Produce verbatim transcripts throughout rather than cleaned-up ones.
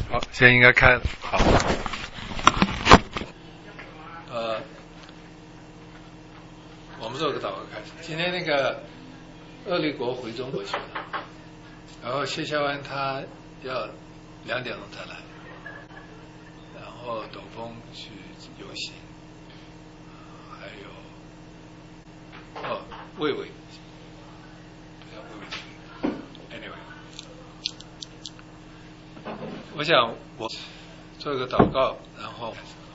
好，现在应该开了。好。呃，我们做个祷告开始。今天那个厄立国回中国去了，然后谢孝安他要两点钟才来，然后董峰去游行，还有哦魏伟，不要魏伟 ，anyway。我想我做一个祷告，然后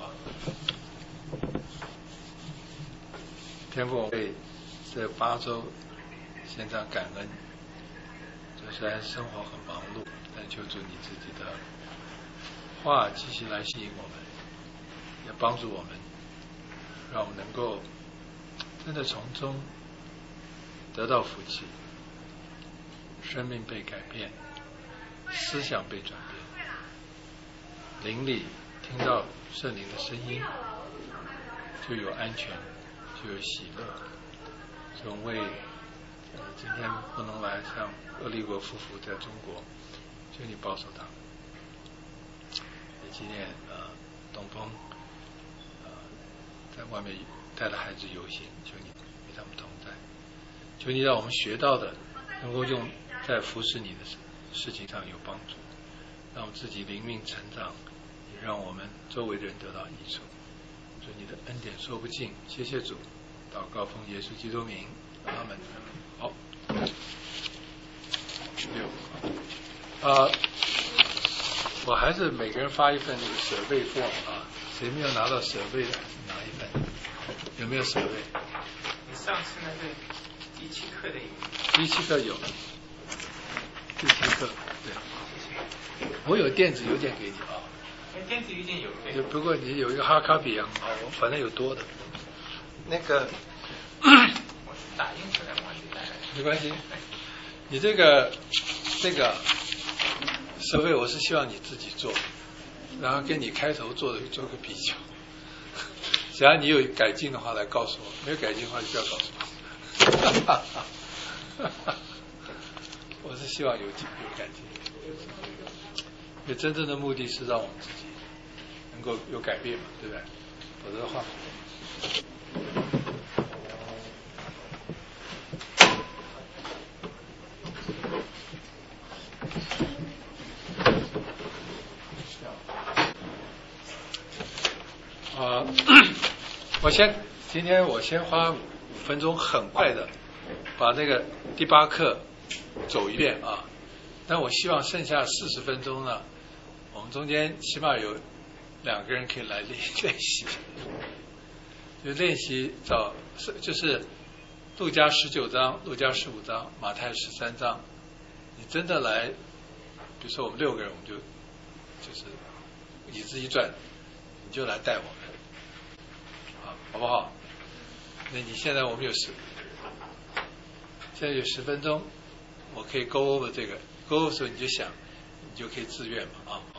天父为这八周献上感恩。就虽然生活很忙碌，但求主你自己的话继续来吸引我们，也帮助我们，让我们能够真的从中得到福气，生命被改变，思想被转变，灵里听到圣灵的声音，就有安全，就有喜乐。所以我为呃今天不能来像厄立国夫妇在中国，求你保守他们。也纪念呃东风呃在外面带着孩子游行，求你与他们同在，求你让我们学到的能够用在服侍你的事情上有帮助，让我们自己灵命成长，也让我们周围的人得到益处。祝你的恩典说不尽，谢谢主，祷告奉耶稣基督名，阿门。好，六啊，我还是每个人发一份那个舍备 form 啊，谁没有拿到舍备的拿一份，有没有舍备？ 你上次那个第七课的有？ 第七课有，第七课对，我有电子邮件给你啊。 电子邮件有， 有不过你有一个 hard copy 也很好，我反正有多的。那个， 我是打印出来忘记带来。 没关系，你这个这个设备我是希望你自己做，然后跟你开头做的做个比较。只要你有改进的话来告诉我，没有改进的话就不要告诉我。我是希望有有改进，因为真正的目的是让我们自己能够有改变嘛，对不对？否则的话。啊，我先今天我先花五分钟，很快的把那个第八课走一遍啊。但我希望剩下四十分钟呢，我们中间起码有两个人可以来练练习，就练习找就是路加十九章、路加十五章、马太十三章，你真的来，比如说我们六个人，我们就就是椅子一转，你就来带我们。好不好？那你现在我们有十，现在有十分钟，我可以 go over 这个 go over 的时候你就想，你就可以自愿嘛啊啊。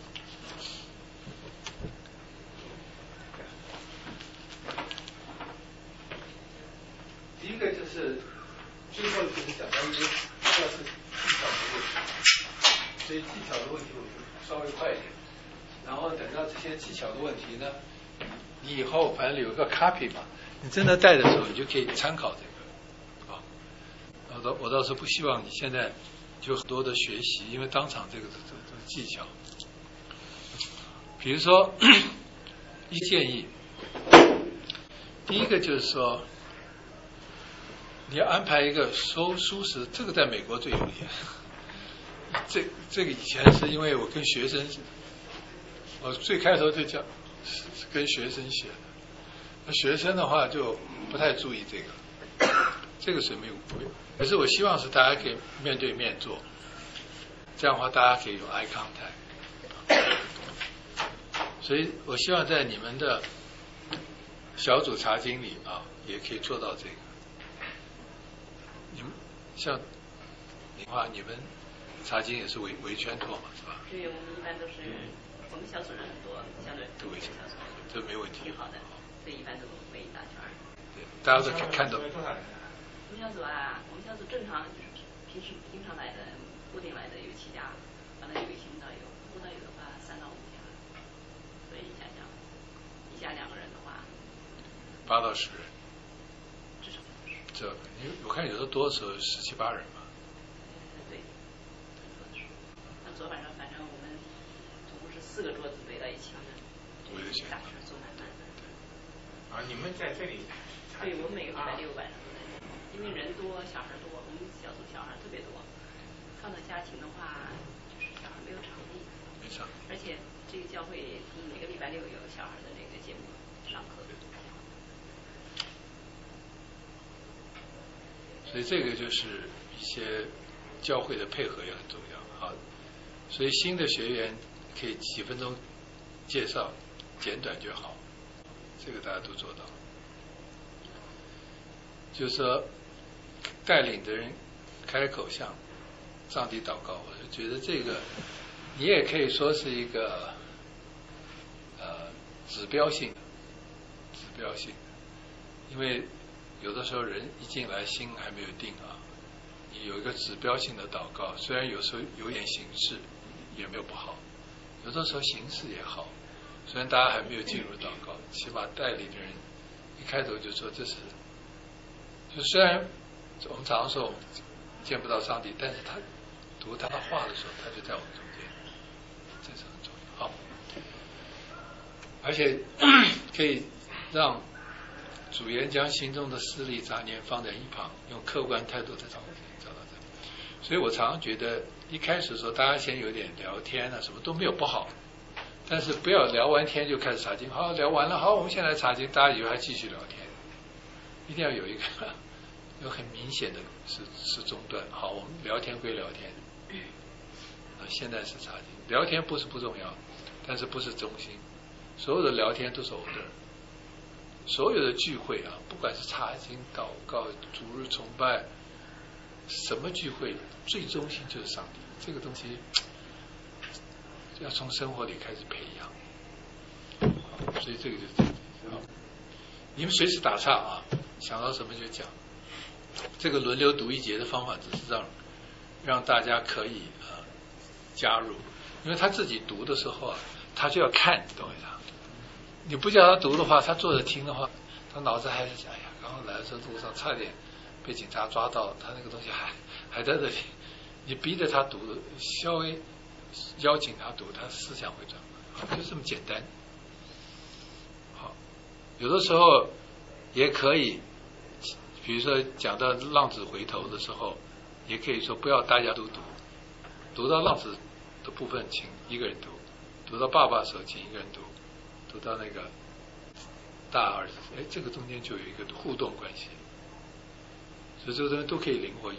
第一个就是最后就是讲到一个要是技巧的问题，所以技巧的问题我就稍微快一点，然后等到这些技巧的问题呢。你以后反正有一个 copy 嘛，你真的带的时候，你就可以参考这个啊。我倒我倒是不希望你现在就很多的学习，因为当场这个这个、这个技巧，比如说一建议，第一个就是说，你要安排一个收书时，这个在美国最有利。这这个以前是因为我跟学生，我最开头就讲。是跟学生写的，那学生的话就不太注意这个，这个是没有没有。可是我希望是大家可以面对面做，这样的话大家可以有 eye contact。所以我希望在你们的小组查经里啊，也可以做到这个。你们像你话，你们查经也是围围圈拓嘛，是吧？ 对，我们一般都是。我们小组人很多，相对都围圈，这没问题。 挺好的，所以一般都围一大圈。 对，大家都可以看到。 我们小组啊，我们小组正常就是平时经常来的、固定来的有七家， 反正有一行导游，副导游的话三到五家，所以你想想，一家两个人的话， 八到十人， 至少这因为我看有的多的时候十七八人嘛。 对，那昨晚上反正我们总共是四个桌子围到一起， 围得起大事做满满。 啊，你们在这里？ 对，我们每个礼拜六晚上都在这里，因为人多，小孩多，我们小组小孩特别多。放到家庭的话，就是小孩没有场地， 没场地， 而且这个教会每个礼拜六有小孩的这个节目上课。 所以这个就是一些教会的配合也很重要啊。所以新的学员可以几分钟介绍，简短就好，这个大家都做到。就是说，带领的人开口向上帝祷告，我就觉得这个你也可以说是一个呃指标性的，指标性的，因为有的时候人一进来心还没有定啊，你有一个指标性的祷告，虽然有时候有点形式也没有不好，有的时候形式也好，虽然大家还没有进入祷告，起码带领的人一开头就说这是，就虽然我们常常说我们见不到上帝，但是他读他的话的时候，他就在我们中间，这是很重要。好，而且可以让主言将心中的私利杂念放在一旁，用客观态度的找找到这。所以我常常觉得，一开始的时候大家先有点聊天啊，什么都没有不好，但是不要聊完天就开始查经。好，聊完了，好，我们现在查经，大家以后还继续聊天，一定要有一个有很明显的是是中断。好，我们聊天归聊天，啊，现在是查经，聊天不是不重要，但是不是中心，所有的聊天都是偶的。所有的聚会啊，不管是查经、祷告、主日崇拜，什么聚会，最中心就是上帝。这个东西要从生活里开始培养，所以这个就是这样。你们随时打岔啊，想到什么就讲。这个轮流读一节的方法，只是让让大家可以呃加入，因为他自己读的时候啊，他就要看，懂我意思？你不叫他读的话，他坐着听的话，他脑子还是哎呀，然后来的时候路上差点被警察抓到，他那个东西还还在这里。你逼着他读，稍微邀请他读，他思想会转换，就这么简单。好，有的时候也可以，比如说讲到浪子回头的时候，也可以说不要大家都读，读到浪子的部分请一个人读，读到爸爸的时候请一个人读。读到那个大儿子，哎，这个中间就有一个互动关系，所以这个东西都可以灵活运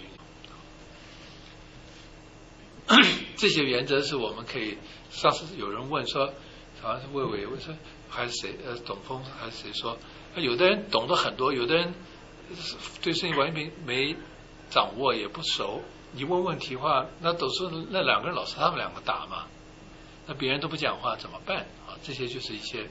用。这些原则是我们可以，上次有人问说，好像是魏伟问说还是谁呃董峰还是谁说，有的人懂得很多，有的人对圣经完全没掌握也不熟，你问问题的话，那都是那两个人老师他们两个答嘛，那别人都不讲话怎么办？这些就是一些，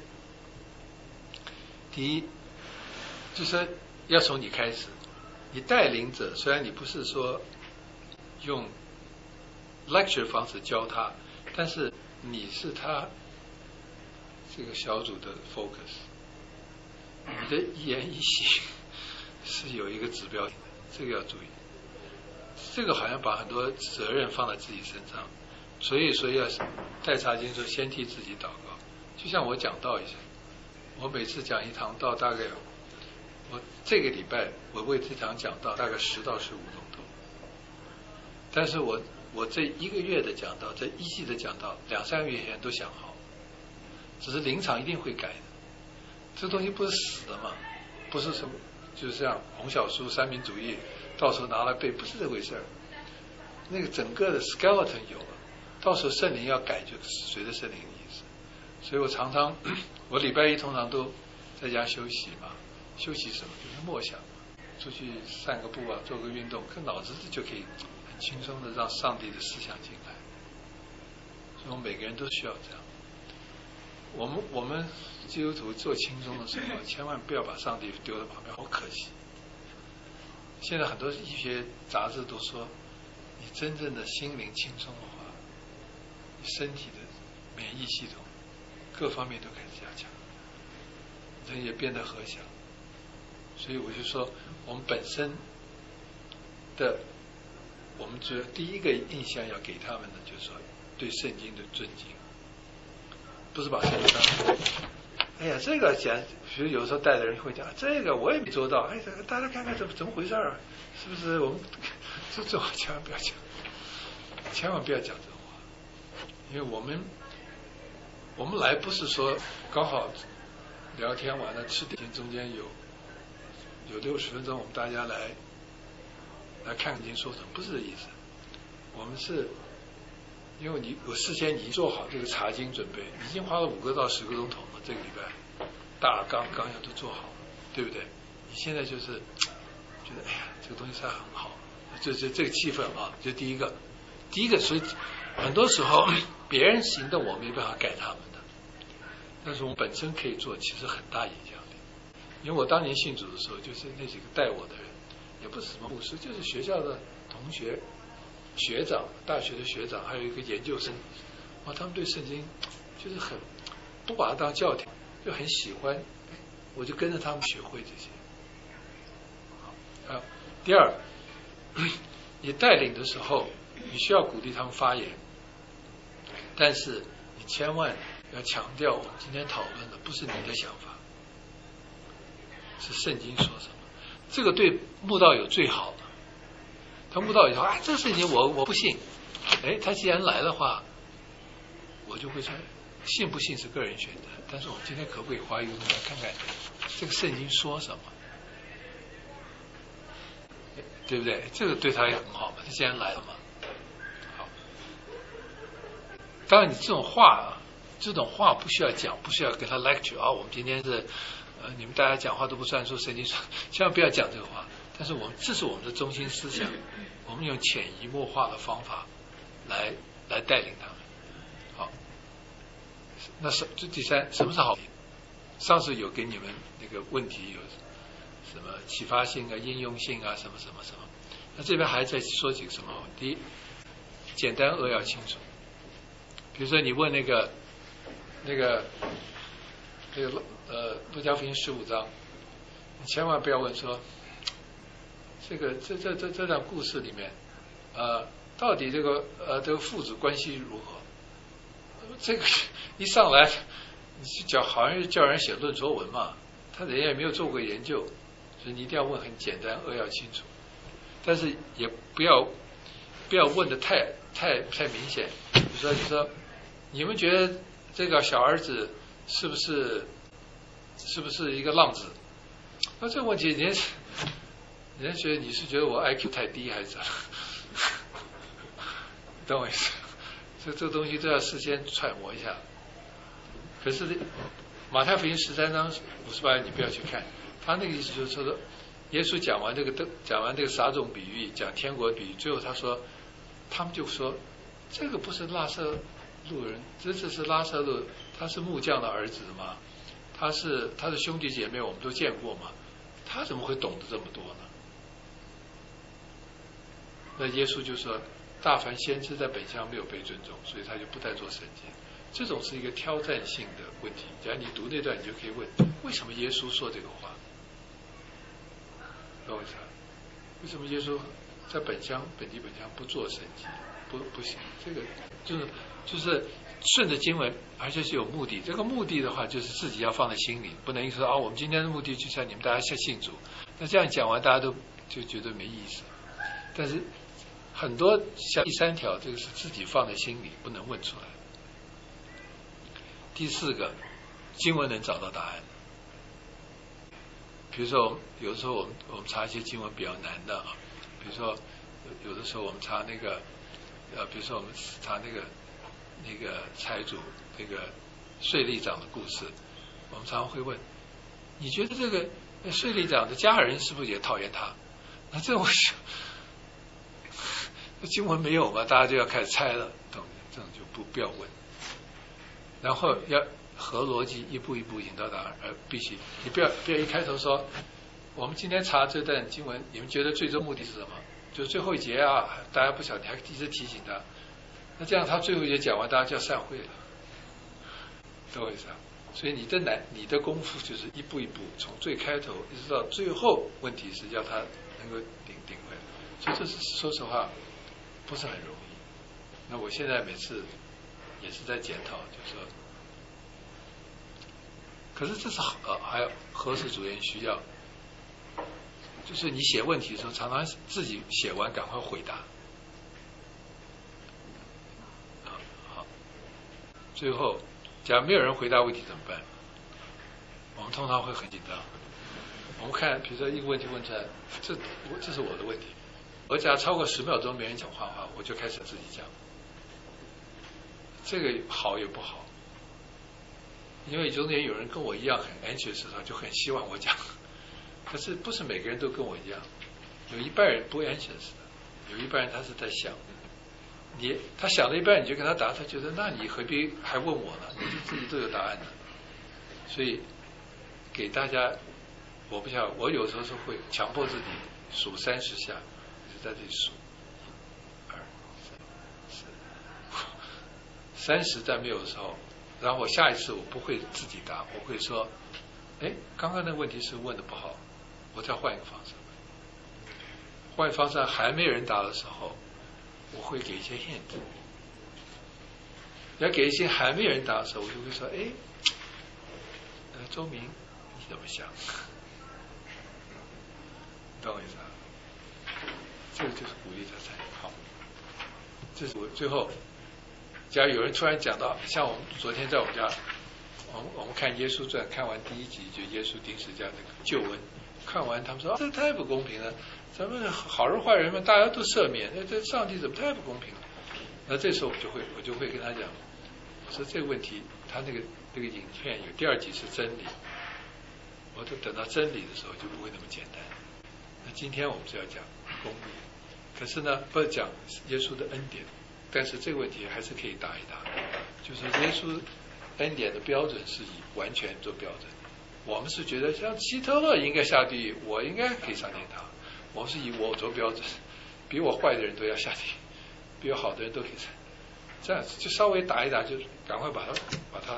第一，就是要从你开始，你带领者，虽然你不是说用 lecture 方式教他，但是你是他这个小组的 focus， 你的一言一行是有一个指标的，这个要注意。这个好像把很多责任放在自己身上，所以所以要带查经说先替自己祷告。就像我讲道一样，我每次讲一堂道，大概我这个礼拜我为这堂讲道大概十到十五种头，但是我我这一个月的讲道，这一季的讲道，两三个月前都想好，只是临场一定会改的。这东西不是死的嘛，不是什么就是像洪小书三民主义到时候拿来背，不是这回事儿。那个整个的 skeleton 有了，到时候圣灵要改就随着圣灵的意思。所以我常常，我礼拜一通常都在家休息嘛，休息什么？就是默想，出去散个步啊，做个运动，跟脑子就可以很轻松的让上帝的思想进来。所以我们每个人都需要这样。我们我们基督徒做轻松的时候，千万不要把上帝丢在旁边，好可惜。现在很多医学杂志都说，你真正的心灵轻松的话， 身体的免疫系统各方面都开始加强，人也变得和祥。所以我就说，我们本身的，我们只第一个印象要给他们的，就是说对圣经的尊敬，不是把圣经当哎呀，这个讲，比如有时候带的人会讲，这个我也没做到，哎，大家看看怎么怎么回事儿，是不是？我们这这话千万不要讲，千万不要讲这话，因为我们我们来不是说刚好聊天完了吃点心，中间有有六十分钟，我们大家来来看看您说什么，不是这意思。我们是因为你我事先你做好这个查经准备，已经花了五个到十个钟头了，这个礼拜大纲纲要都做好了，对不对？你现在就是觉得哎呀，这个东西实在很好，这这这个气氛啊，这第一个，第一个，所以很多时候别人行动我没办法改他们的，但是我们本身可以做，其实很大影响力。因为我当年信主的时候，就是那几个带我的人，也不是什么牧师，就是学校的同学、学长、大学的学长，还有一个研究生，哇，他们对圣经就是很不把它当教条，就很喜欢，我就跟着他们学会这些。好，第二，你带领的时候，你需要鼓励他们发言，但是你千万要强调，我们今天讨论的不是你的想法，是圣经说什么。这个对慕道友最好了。他慕道友说：“啊，这个事情我我不信。”哎，他既然来的话，我就会说，信不信是个人选择，但是我们今天可不可以花一个钟头看看这个圣经说什么？对不对？这个对他也很好嘛，他既然来了嘛。好，当然你这种话啊，这种话不需要讲，不需要跟他 lecture 啊。我们今天是呃，你们大家讲话都不算数，圣经说，千万不要讲这个话。但是我们这是我们的中心思想，我们用潜移默化的方法来来带领他们。好，那是这第三，什么是好？上次有给你们那个问题有什么启发性啊、应用性啊，什么什么什么。那这边还在说几个什么？第一，简单扼要清楚。比如说你问那个那个那个呃路加福音十五章，你千万不要问说这个这这这这段故事里面呃到底这个呃这个父子关系如何？这个一上来你去讲好像是叫人写论说文嘛，他人家也没有做过研究，所以你一定要问很简单扼要清楚，但是也不要不要问的太太太明显。比如说你说你们觉得这个小儿子是不是是不是一个浪子？那这个问题人家人家觉得你是觉得我 I Q 太低还是怎么？懂我意思？这这个东西都要事先揣摩一下。可是马太福音十三章五十八节你不要去看，他那个意思就是说，耶稣讲完这个讲完这个撒种比喻，讲天国比喻，最后他说，他们就说，这个不是拉撒路人，这只是拉撒路，他是木匠的儿子嘛，他是他的兄弟姐妹我们都见过嘛，他怎么会懂得这么多呢？那耶稣就说，大凡先知在本乡没有被尊重，所以他就不再做神迹。这种是一个挑战性的问题。假如你读那段，你就可以问：为什么耶稣说这个话？懂我意思？为什么耶稣在本乡本地本乡不做神迹？不不行，这个就是就是顺着经文，而且是有目的。这个目的的话，就是自己要放在心里，不能说啊，我们今天的目的就是让你们大家先信主。那这样讲完，大家都就觉得没意思。但是很多像第三条，这个是自己放在心里，不能问出来。第四个，经文能找到答案。比如说，有的时候我们我们查一些经文比较难的啊，比如说有的时候我们查那个呃，比如说我们查那个那个财主那个税吏长的故事，我们常常会问：你觉得这个税吏长的家人是不是也讨厌他？那这种经文没有嘛，大家就要开始猜了，懂？这种就不不要问。然后要合逻辑，一步一步引导答案，而必须你不要不要一开头说，我们今天查这段经文，你们觉得最终目的是什么？就是最后一节啊，大家不晓得，还一直提醒他， 那这样他最后也讲完，大家就要散会了，懂我意思啊？所以你的难，你的功夫就是一步一步，从最开头一直到最后，问题是要他能够顶顶回来。所以这是说实话不是很容易。那我现在每次也是在检讨，就是说，可是这是呃还有何氏主任需要，就是你写问题的时候，常常自己写完赶快回答。啊好，最后。假如没有人回答问题怎么办？我们通常会很紧张。我们看，比如说一个问题问出来，这这是我的问题，而假如超过十秒钟没人讲话的话，我就开始自己讲。这个好也不好，因为中间有人跟我一样很 anxious 的时候，就很希望我讲。可是不是每个人都跟我一样，有一半人不 anxious 的，有一半人他是在想。你他想了一半，你就跟他答，他觉得那你何必还问我呢？你自己都有答案的。所以给大家，我不晓得，我有时候是会强迫自己数三十下，就在这里数，一、二、三、四、三十在没有的时候，然后我下一次我不会自己答，我会说，哎，刚刚那个问题是问的不好，我再换一个方式。换方式还没人答的时候。我会给一些 hint， 要给一些还没有人答的时候，我就会说：“哎，呃，周明，你怎么想？”懂我意思啊？这个就是鼓励他参与。好，这是我最后，假如有人突然讲到，像我们昨天在我们家，我们我们看《耶稣传》，看完第一集就耶稣钉十字架那个救恩，看完他们说：“啊，这太不公平了。”咱们好人坏人们大家都赦免，那这上帝怎么太不公平了？那这时候我就会我就会跟他讲，说这个问题，他那个那个影片有第二集是真理，我都等到真理的时候就不会那么简单。那今天我们是要讲公义，可是呢不是讲耶稣的恩典，但是这个问题还是可以答一答，就是耶稣恩典的标准是以完全做标准，我们是觉得像希特勒应该下地狱，我应该可以上天堂。我是以我做标准，比我坏的人都要下地狱，比我好的人都可以上。这样子就稍微打一打，就赶快把它把它。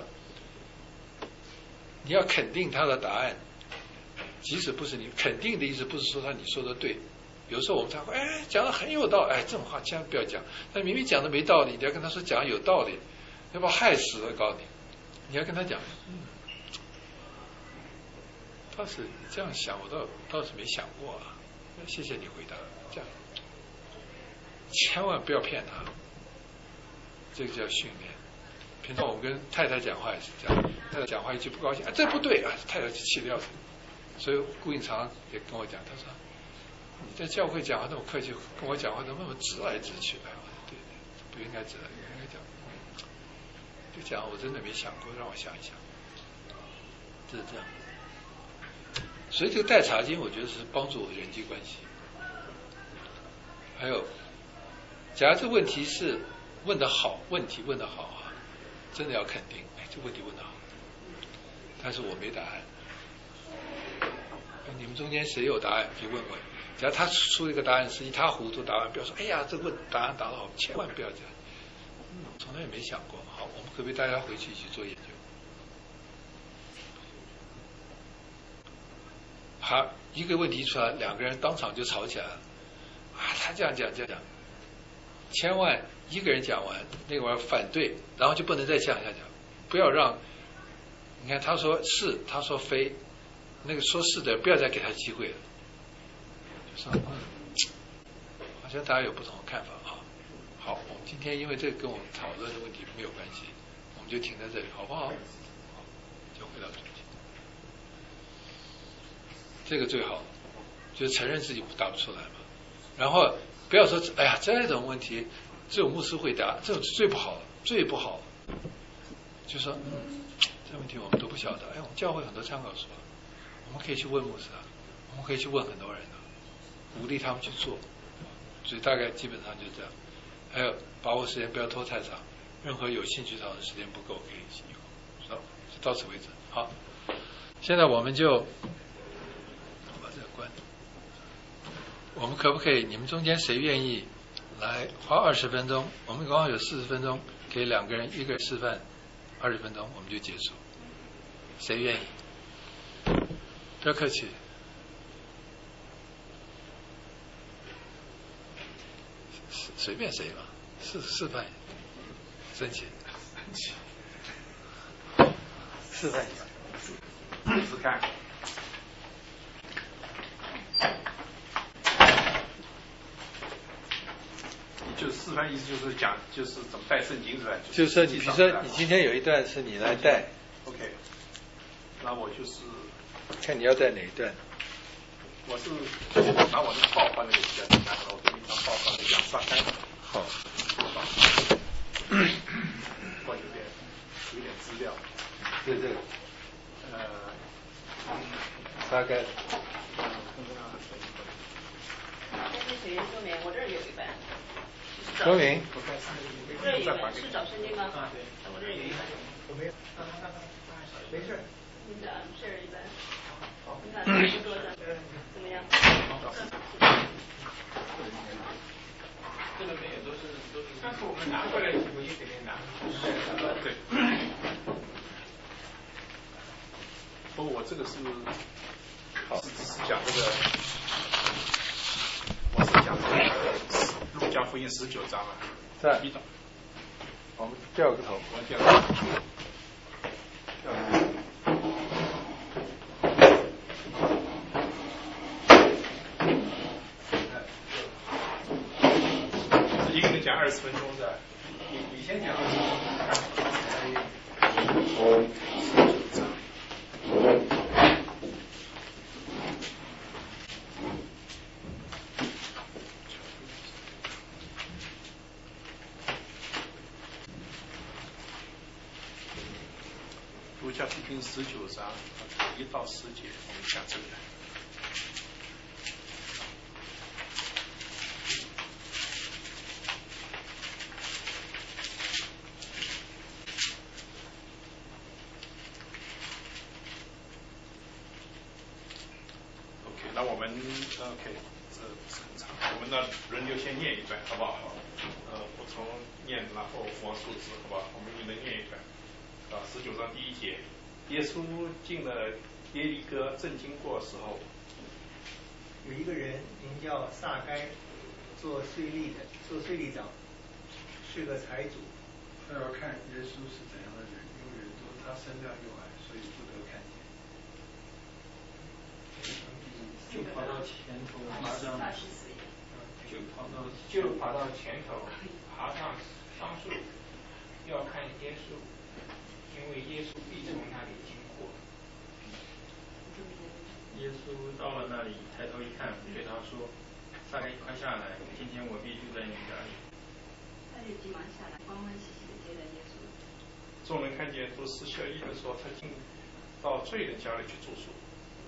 你要肯定他的答案，即使不是你肯定的意思，不是说他你说的对。有时候我们才会哎讲的很有道理，哎这种话千万不要讲。但明明讲的没道理，你要跟他说讲的有道理，要把害死了。告诉你，你要跟他讲，嗯，倒是你这样想，我倒倒是没想过啊。谢谢你回答，这样千万不要骗他，这个叫训练。平常我们跟太太讲话也是这样，太太讲话一句不高兴，啊这不对啊，太太就气得要死。所以顾应常也跟我讲，他说你在教会讲话那么客气，跟我讲话怎么那么直来直去？哎，我说对对，不应该直来，应该讲。就讲我真的没想过，让我想一想，就是这样。所以这个带查经，我觉得是帮助我人际关系。还有，假如这问题是问得好，问题问得好啊，真的要肯定，哎，这问题问得好，但是我没答案。你们中间谁有答案，可以问问。假如他出一个答案是一塌糊涂答案，不要说哎呀，这问答案答得好，千万不要这样。嗯，从来也没想过。好，我们可不可以大家回去一起做研究？好，一个问题出来，两个人当场就吵起来了。啊，他这样讲这样讲，千万一个人讲完，那个人反对，然后就不能再讲下讲，不要让。你看他说是，他说非，那个说是的不要再给他机会了。就说嗯，好像大家有不同的看法啊。好，我们今天因为这个跟我们讨论的问题没有关系，我们就停在这里，好不好？好，就回到主题。这个最好，就是承认自己答不出来嘛。然后不要说，哎呀，这种问题只有牧师会答，这种是最不好的，最不好的。就说，嗯，这问题我们都不晓得。哎，我们教会很多参考书，我们可以去问牧师啊，我们可以去问很多人啊，鼓励他们去做。所以大概基本上就这样。还有把握时间，不要拖太长。任何有兴趣讨论时间不够，可以以后。好，就到此为止。好，现在我们就。我们可不可以？你们中间谁愿意来花二十分钟，我们刚好有四十分钟，给两个人一个人示范二十分钟，我们就结束。谁愿意？不要客气。随便谁嘛，示示范。申请。示范一下。 试试看。就示范意思就是讲，就是怎么带圣经是吧？ 就是说，你比如说你今天有一段是你来带 ，OK， 那我就是看你要带哪一段。 我是拿我那个报翻那个比较简单的，我给你一张报翻的讲撒开。 好。 我有点有点资料。 对这个。 呃， 撒开。 先学员说明，我这儿有一本。 说明。 我这儿有一本，是找圣经吗？啊，对。我这儿有一本。 我没有。没事。 你的这儿一本。好。你看这个桌子怎么样？ 这个没有，都是都是。上次我们拿过来，我也给你拿。 对。不过我这个是，好是是讲这个，我是讲这个路加福音十九章啊。 在。我们掉个头。 我掉个头。掉个头。一个人讲二十分钟的，你你先讲二十分钟。路加福音十九章一到十节，我们讲这个。那我们 OK， 这是很长，我们呢轮流先念一段，好不好？呃，我从念，然后王数字，好不好？我们一人念一段。啊，十九章第一节，耶稣进了耶利哥，正经过的时候， 有一个人名叫撒该，做税吏的，做税吏长，是个财主。 他要看耶稣是怎样的人，因为人多，他身量又矮，所以不得看见。 就跑到前头，爬上，就跑到就跑到前头，爬上桑树，要看耶稣，因为耶稣必从那里经过。 耶稣到了那里，抬头一看，对他说：“撒该，快下来，今天我必住在你家里。” 他就急忙下来，欢欢喜喜地接待耶稣。 众人看见，都嗤笑议论说：“他进到罪人家里去住宿。”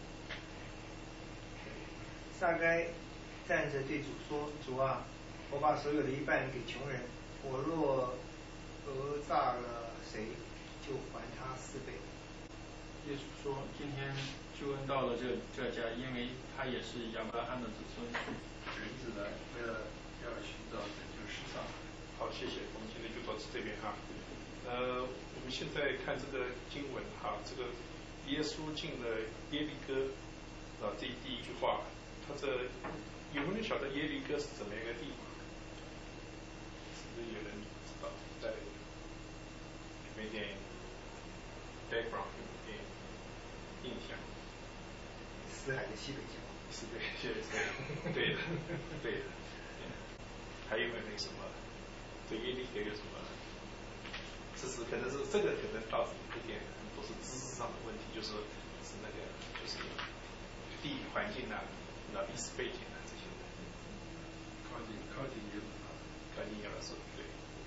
撒该站着对主说：“主啊，我把所有的一半给穷人，我若讹诈了谁，就还他四倍。” 耶稣说：“今天救恩到了这这家，因为他也是亚伯拉罕的子孙。 人子来，为了要寻找拯救世上。” 好，谢谢。我们今天就到这边哈。呃，我们现在看这个经文哈，这个耶稣进了耶利哥啊，这第一句话。他这有没有人晓得耶利哥是怎么样一个地方？是不是有人知道？在有点 background 有点印象。 死海的西北角。 是对，对对对的，对的。还有没有那个什么？对耶利哥有什么？这是可能是这个可能倒是有点都是知识上的问题，就是是那个就是地理环境啊。那历史背景啊，这些靠近靠近耶路撒冷， 靠近耶路撒冷，对。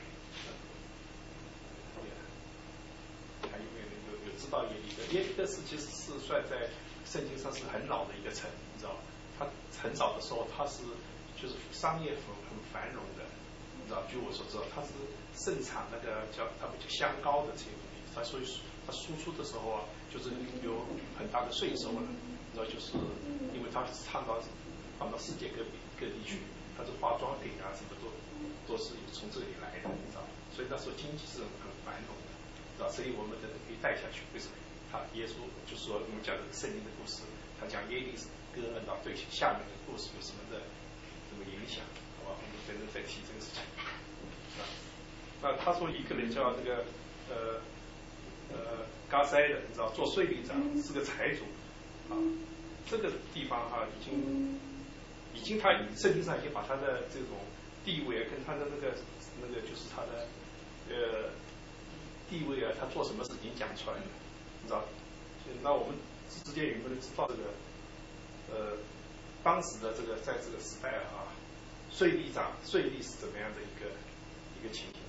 对啊。还有没有人有有知道耶利哥？耶利哥是其实是算在圣经上是很老的一个城，你知道？它很早的时候，它是就是商业很很繁荣的，你知道？据我所知道，它是盛产那个叫他们叫香膏的这些东西，它所以它输出的时候啊，就是有很大的税收了。你知道，就是因为它是放到放到世界各地各地去， 它是化妆品啊什么都都是从这里来的，你知道，所以那时候经济是很繁荣的，知道，所以我们的可以带下去。为什么？他耶稣就说我们讲的圣经的故事，他讲耶利哥，知道对下面的故事有什么的什么影响，好吧？我们等等再提这个事情。啊，那他说一个人叫这个呃呃嘎塞的，你知道做税吏长是个财主啊，这个地方哈、啊、已经已经他圣经上已经把他的这种地位啊跟他的那个那个就是他的呃地位啊，他做什么事情讲出来了，你知道？那我们之间有没有人知道这个呃当时的这个在这个时代啊，税吏长税吏是怎么样的一个一个情形？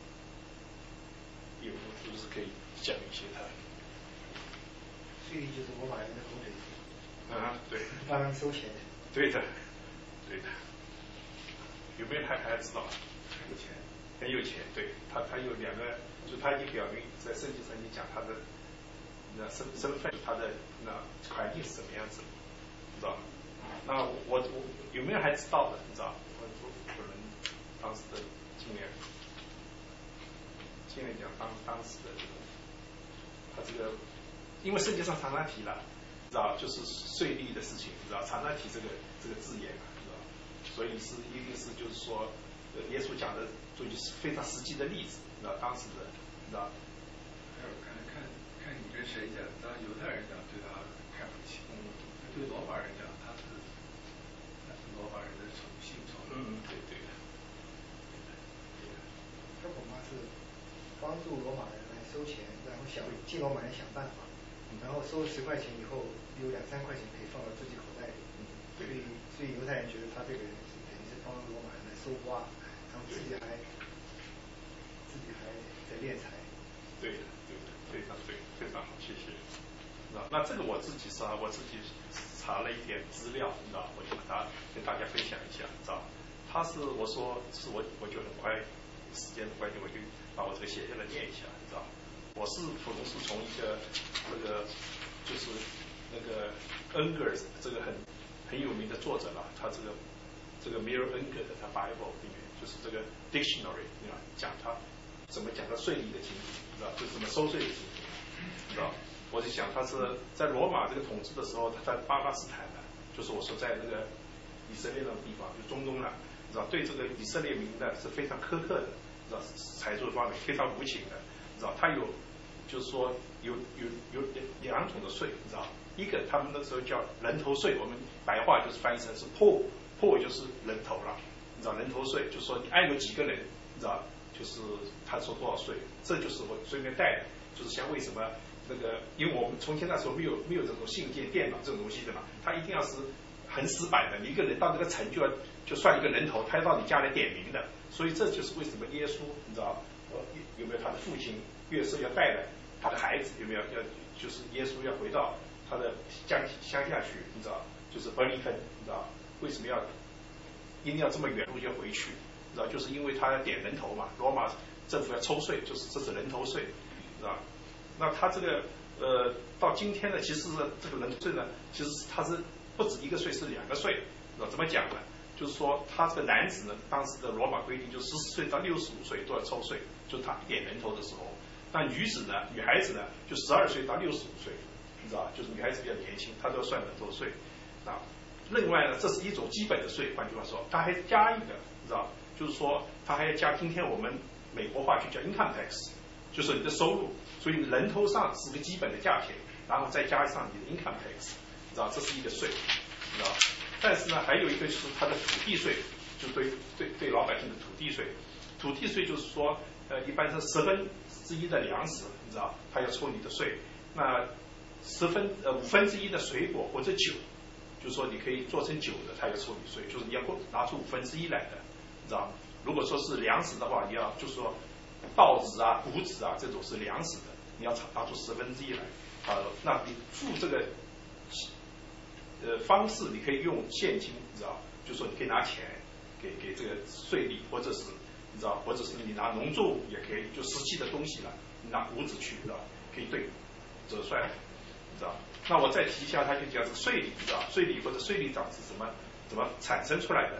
有是不是可以讲一些他？ 税吏就是罗马人的狗腿子。 啊，对。 帮人收钱。 对的，对的。有没有还还知道？ 很有钱。 很有钱，对他他有两个，就他已经表明在圣经上已经讲他的那身身份，他的那环境是什么样子，你知道吗？那我我有没有还知道的？你知道？我我可能当时的经验，经验讲当当时的这个，他这个，因为圣经上常常提了，知道就是税吏的事情，知道常常提这个这个字眼嘛，知道？所以是一定是就是说，呃，耶稣讲的就是非常实际的例子，知道当时的，知道？ 还有看看看你跟谁讲，当犹太人讲对他看不起，嗯，对罗马人讲他是他是罗马人的宠幸宠， 嗯，对对的，对的， 他恐怕是帮助罗马人来收钱，然后想替罗马人想办法，然后收十块钱以后有两三块钱可以放到自己口袋里，所以所以犹太人觉得他这个人是肯定是帮罗马人来收刮，然后自己还自己还在敛财。 对的，对的，非常对，非常好，谢谢。那那这个我自己是啊，我自己查了一点资料，你知道，我就把它跟大家分享一下，你知道，他是我说是我我就很快时间的关系，我就把我这个写下来念一下，你知道，我是可能是从一个那个就是那个恩格尔这个很很有名的作者了，他这个这个米尔恩格的他 Bible 里面就是这个 dictionary， 你知道，讲他怎么讲到税吏的情形。知道，就是怎么收税的情形，知道？我就想他是在罗马这个统治的时候，他在巴勒斯坦呢，就是我说在那个以色列那种地方，就中东了，知道？对这个以色列民呢是非常苛刻的，知道？财政方面非常无情的，知道？他有就是说有有有两种的税，知道？一个他们那时候叫人头税，我们白话就是翻译成是破破就是人头了，你知道？人头税就是说你按有几个人，你知道？就是他收多少税，这就是我随便带的，就是像为什么那个，因为我们从前那时候没有没有这种信件、电脑这种东西的嘛，他一定要是很死板的，你一个人到这个城就要就算一个人头，他要到你家来点名的，所以这就是为什么耶稣你知道，有没有他的父亲约瑟要带来他的孩子，有没有要就是耶稣要回到他的乡乡下去，你知道，就是伯利恒，你知道为什么要一定要这么远路就回去？知道，就是因为他要点人头嘛，罗马政府要抽税，就是这是人头税，知道？那他这个呃，到今天呢，其实这个人头税呢，其实他是不止一个税，是两个税，知道怎么讲呢？就是说，他这个男子呢，当时的罗马规定，就十四岁到六十五岁都要抽税，就是他点人头的时候。那女子呢，女孩子呢，就十二岁到六十五岁，你知道，就是女孩子比较年轻，她都要算人头税啊。另外呢，这是一种基本的税，换句话说，他还加一个，你知道？就是说，他还要加，今天我们美国话就叫 income tax， 就是你的收入，所以人头上是个基本的价钱，然后再加上你的 income tax， 知道这是一个税，知道？但是呢，还有一个就是他的土地税，就对对对老百姓的土地税，土地税就是说，呃，一般是十分之一的粮食，你知道，他要抽你的税，那十分呃五分之一的水果或者酒，就是说你可以做成酒的，他要抽你税，就是你要拿出五分之一来的。知道，如果说是粮食的话，你要就是说稻子啊、谷子啊这种是粮食的，你要拿出十分之一来。啊，那你付这个呃方式，你可以用现金，你知道，就是说你可以拿钱给给这个税吏，或者是你知道，或者是你拿农作物也可以，就实际的东西了，你拿谷子去，知道，可以兑折算，你知道。那我再提一下，他就讲这个税吏，你知道，税吏或者税吏长是什么怎么产生出来的呢？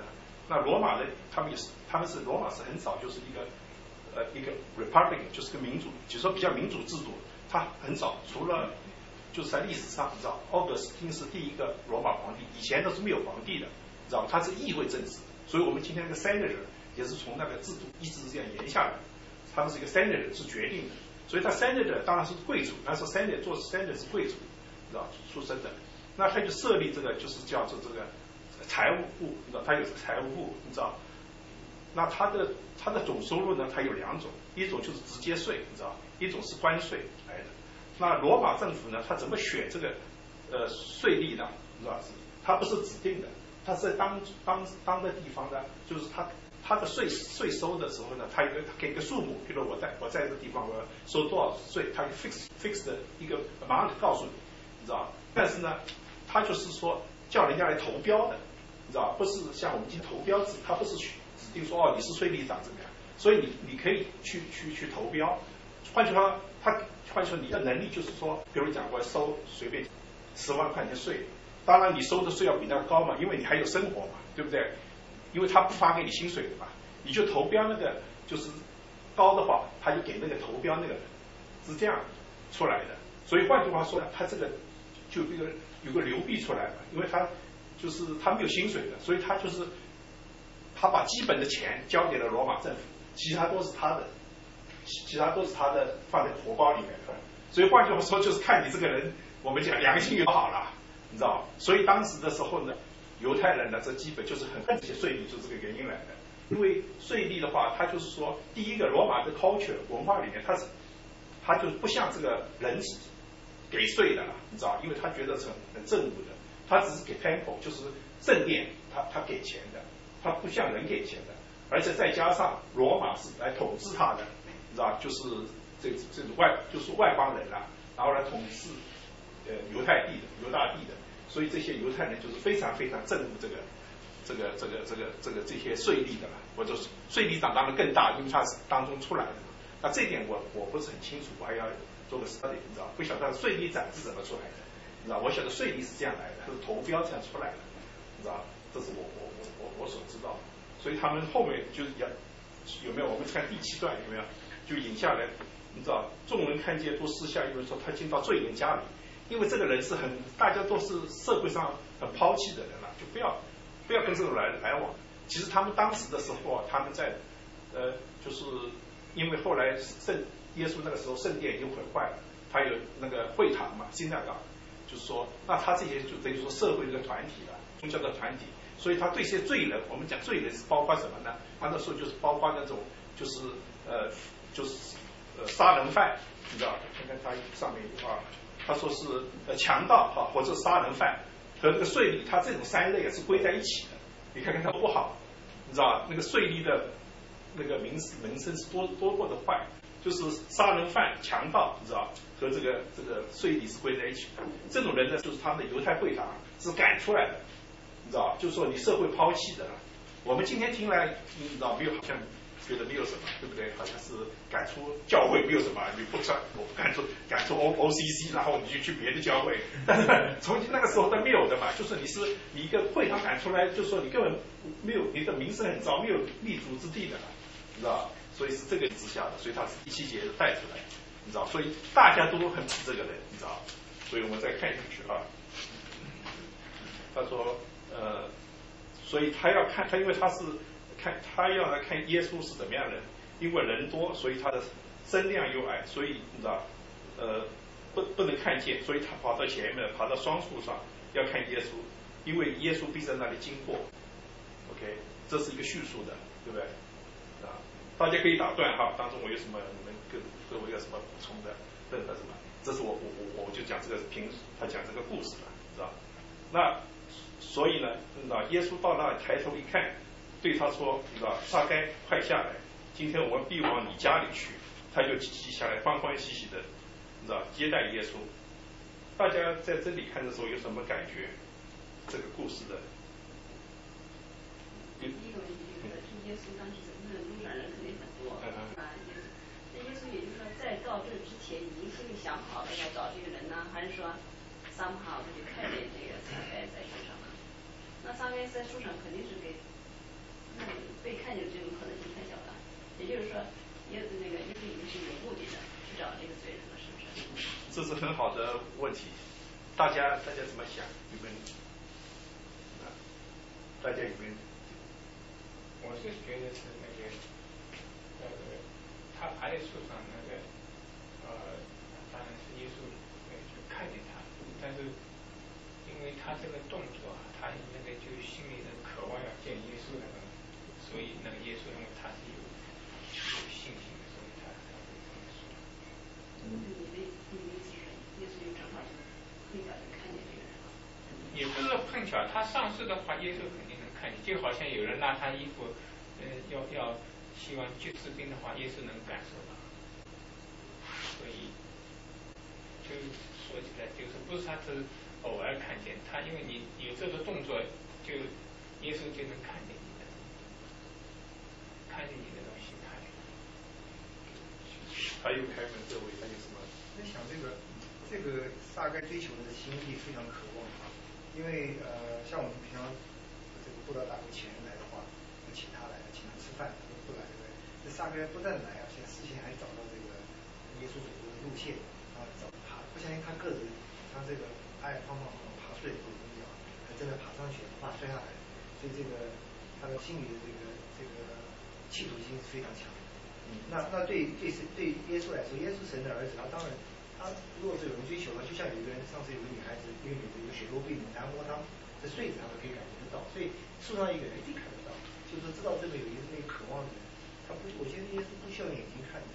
那罗马的他们也是，他们是罗马是很早就是一个呃一个 republic， 就是个民主，就是说比较民主制度。它很早，除了就是在历史上，你知道，奥格斯汀是第一个罗马皇帝，以前都是没有皇帝的，你知道，他是议会政治，所以我们今天那个 senator 也是从那个制度一直是这样沿下来，他们是一个 senator 是决定的，所以他 senator 当然是贵族，但是 senator 做 senator 是贵族，你知道出身的，那他就设立这个就是叫做这个财务部，你知道，他有财务部，你知道，那他的他的总收入呢，它有两种，一种就是直接税，你知道，一种是关税来的。那罗马政府呢，他怎么选这个呃税率呢？你知道是，它不是指定的，它是在当当当的地方的，就是它它的税税收的时候呢，它有个给一个数目，比如我在我在这个地方我要收多少税，它有 fix fix 的一个 amount 告诉你，你知道，但是呢，它就是说叫人家来投标的，你知道，不是像我们今天投标制，它不是指定说哦你是税吏长怎么样，所以你你可以去去去投标，换句话他。换句话说，你的能力就是说，比如讲，我收随便十万块钱税，当然你收的税要比那高嘛，因为你还有生活嘛，对不对？因为他不发给你薪水的嘛，你就投标那个就是高的话，他就给那个投标那个人，是这样出来的。所以换句话说，他这个就这个有个流弊出来嘛，因为他就是他没有薪水的，所以他就是他把基本的钱交给了罗马政府，其他都是他的。其他都是他的放在荷包里面的，所以换句话说就是看你这个人，我们讲良心有好了，你知道？所以当时的时候呢，犹太人呢，这基本就是很恨这些税吏，就是这个原因来的。因为税吏的话，他就是说，第一个罗马的 culture 文化里面，他是他就不像这个人给税的了，你知道？因为他觉得是很很正务的，他只是给 temple 就是圣殿，他他给钱的，他不像人给钱的，而且再加上罗马是来统治他的。你知道，就是这这种外就是外邦人啦、啊，然后来统治呃犹太地的犹大地的，所以这些犹太人就是非常非常憎恶这个这个这个这个这个这些税吏的了，或者是税吏长当然更大，因为他是当中出来的。那这点我我不是很清楚，我还要做个 study， 你知道，不晓得税吏长是怎么出来的，你知道，我晓得税吏是这样来的，他是投标这样出来的，你知道，这是我我我我我所知道的，所以他们后面就是要有没有我们看第七段有没有？就引下来，你知道，众人看见都私下有人说他进到罪人家里，因为这个人是很大家都是社会上很抛弃的人了，就不要不要跟这个来来往。其实他们当时的时候啊，他们在呃，就是因为后来圣耶稣那个时候圣殿已经毁坏了，他有那个会堂嘛，新那个，就是说，那他这些就等于说社会这个团体了，宗教的团体，所以他对这些罪人，我们讲罪人是包括什么呢？他那时候就是包括那种就是呃。就是呃杀人犯，你知道？看看他上面有啊，他说是呃强盗哈、啊，或者杀人犯和那个税吏，他这种三类是归在一起的。你看看他多好，你知道？那个税吏的那个名名声是多多么的坏，就是杀人犯、强盗，你知道？和这个这个税吏是归在一起的。这种人呢，就是他们的犹太会堂是赶出来的，你知道？就是说你社会抛弃的了。我们今天听来，你知道没有好像。觉得没有什么，对不对？好像是赶出教会没有什么，你不传我赶出赶出 O O C C， 然后你就去别的教会。但是从那个时候都没有的嘛，就是你是你一个会堂赶出来，就是说你根本没有你的名声很糟，没有立足之地的，你知道？所以是这个之下的，所以他是第七节带出来，你知道？所以大家都很鄙这个人，你知道？所以我们再看下去啊。他说呃，所以他要看他，因为他是。看他要来看耶稣是怎么样的人，因为人多，所以他的声量又矮，所以你知道，呃，不不能看见，所以他跑到前面，跑到双树上要看耶稣，因为耶稣必在那里经过。OK， 这是一个叙述的，对不对？啊，大家可以打断哈，当中我有什么，你们各各位有什么补充的，任何什么？这是我我我我就讲这个凭他讲这个故事了，知道？那所以呢，那耶稣到那里抬头一看。对他说：“你知道，撒该快下来，今天我们必往你家里去。”他就起下来，欢欢喜喜的，你知道，接待耶稣。大家在这里看的时候有什么感觉？这个故事的。 第一个问题就是，耶稣当时那路上人肯定很多，啊，耶稣，那耶稣也就是说，在到这之前已经心里想好了要找这个人呢，还是说somehow他就看见这个撒该在树上了？那撒该在树上肯定是给。 那被看见的这种可能性太小了。也就是说，耶那个耶稣已经是有目的的去找这个罪人了，是不是？ 这是很好的问题，大家大家怎么想？你们啊，大家有没有？ 我是觉得是那个呃，他爬在树上那个呃，当然是耶稣呃就看见他，但是因为他这个动作啊，他那个就心里的渴望要见耶稣那种，所以那个耶稣认为他是有有信心的，所以他才会这么说。 嗯，你的你的意思是耶稣就正好就碰巧就看见这个人了？ 也不是说碰巧，他上市的话，耶稣肯定能看见，就好像有人拉他衣服，呃，要要希望救士兵的话，耶稣能感受到。所以就说起来，就是不是他是偶尔看见他，因为你有这个动作，就耶稣就能看见你的，看见你的那种心态。 还有开门这位，还有什么？ 在想这个这个大概追求的心意非常渴望啊，因为呃，像我们平常这个布道大会请人来的话，就请他来，请他吃饭，他都不来，对不对？这撒该不但来，而且事先还找到这个耶稣走的路线啊，找爬，不相信他个子，他这个矮矮胖胖爬树也不容易啊，还真的爬上去，不怕摔下来，所以这个他的心里的这个这个企图心是非常强的。那那对对是对耶稣来说，耶稣神的儿子，他当然他如果是有人追求他，就像有一个人上次有个女孩子，一个女的有血肉病，然后他这穗子他们可以感觉得到，所以树上一个人一定看得到，就是知道这个有一个那个渴望的人，他不，我觉得耶稣不需要眼睛看的。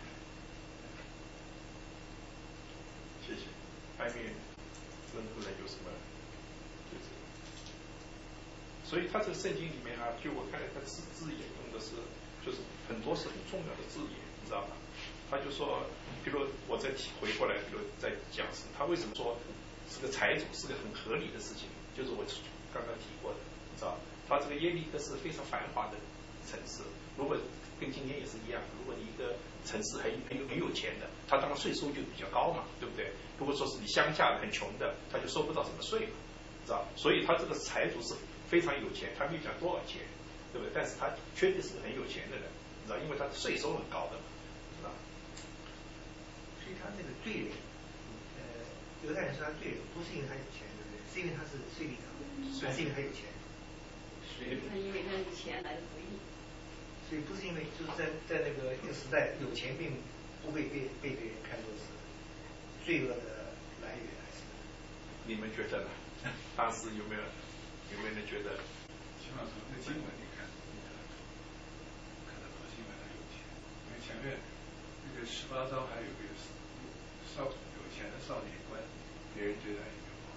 谢谢。外面任何人有什么？就是所以他这个圣经里面啊，就我看来，他字字眼用的是，就是很多是很重要的字眼，你知道吧？他就说，比如我再提回过来，比如再讲是，他为什么说是个财主是个很合理的事情？就是我刚刚提过的，你知道，他这个耶利哥是非常繁华的城市，如果跟今天也是一样，如果你一个城市很很有很有钱的，他当然税收就比较高嘛，对不对？如果说是你乡下很穷的，他就收不到什么税嘛，知道？所以他这个财主是非常有钱，他没有讲多少钱，对不对？但是他确实是很有钱的人，知道？因为他的税收很高的，知道？ 所以他这个罪人，呃，犹太人说他罪人，不是因为他有钱，对不对？是因为他是税吏长，还是因为他有钱？ 是因为他的钱来的不易。 所以不是因为就是在在那个那个时代，有钱并不会被被别人看作是罪恶的来源，还是？ 你们觉得呢？当时有没有有没有人觉得？ 起码从这经文里看，看得到是因为他有钱，因为前面那个十八章还有个少有钱的少年官，别人对他也没有好。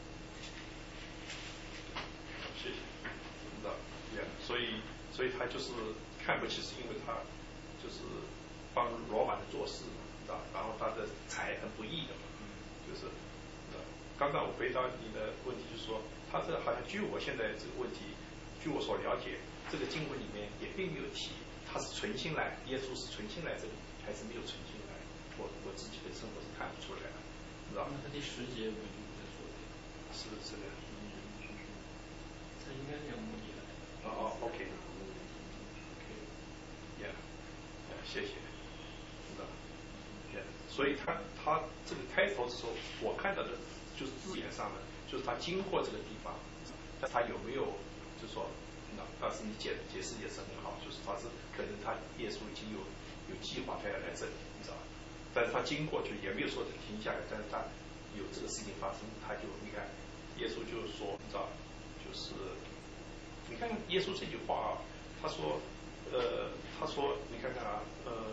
谢谢，知道，也所以所以他就是看不起，是因为他就是帮罗马人做事嘛，知道，然后他的财很不义的嘛，就是。刚刚我回答你的问题，就是说，他这好像据我现在这个问题，据我所了解，这个经文里面也并没有提他是存心来，耶稣是存心来这里，还是没有存心来，我我自己的生活是看不出来的，知道吗？ 那他第十节我就不再说了。 是的，是的。 他应该是有目的的。 哦哦 ，OK，OK，yeah， 谢谢，知道。Yeah， 所以他他这个开头的时候，我看到的就是字眼上的，就是他经过这个地方，但他有没有，就是说，那当时你解解释也是很好，就是他是可能他耶稣已经有有计划他要来这里，你知道吧？但是他经过就也没有说停下来，但是他有这个事情发生，他就你看，耶稣就说，你知道，就是你看耶稣这句话啊，他说，呃，他说你看看啊，呃。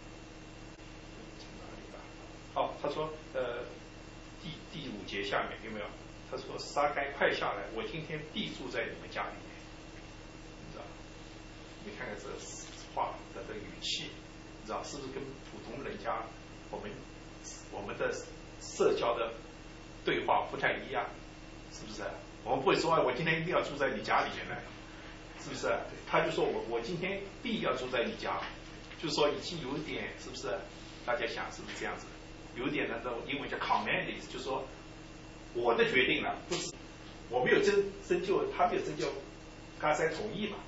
哦，他说，呃，第第五节下面有没有？他说：“撒该快下来，我今天必住在你们家里面。”你知道？你看看这话的这个语气，你知道是不是跟普通人家我们我们的社交的对话不太一样？是不是？我们不会说，我今天一定要住在你家里面来，是不是？他就说我我今天必要住在你家，就是说已经有一点，是不是？大家想是不是这样子？有点那种英文叫 command， 就是说我的决定了，不是我没有征征求，他没有征求，嘎塞同意嘛，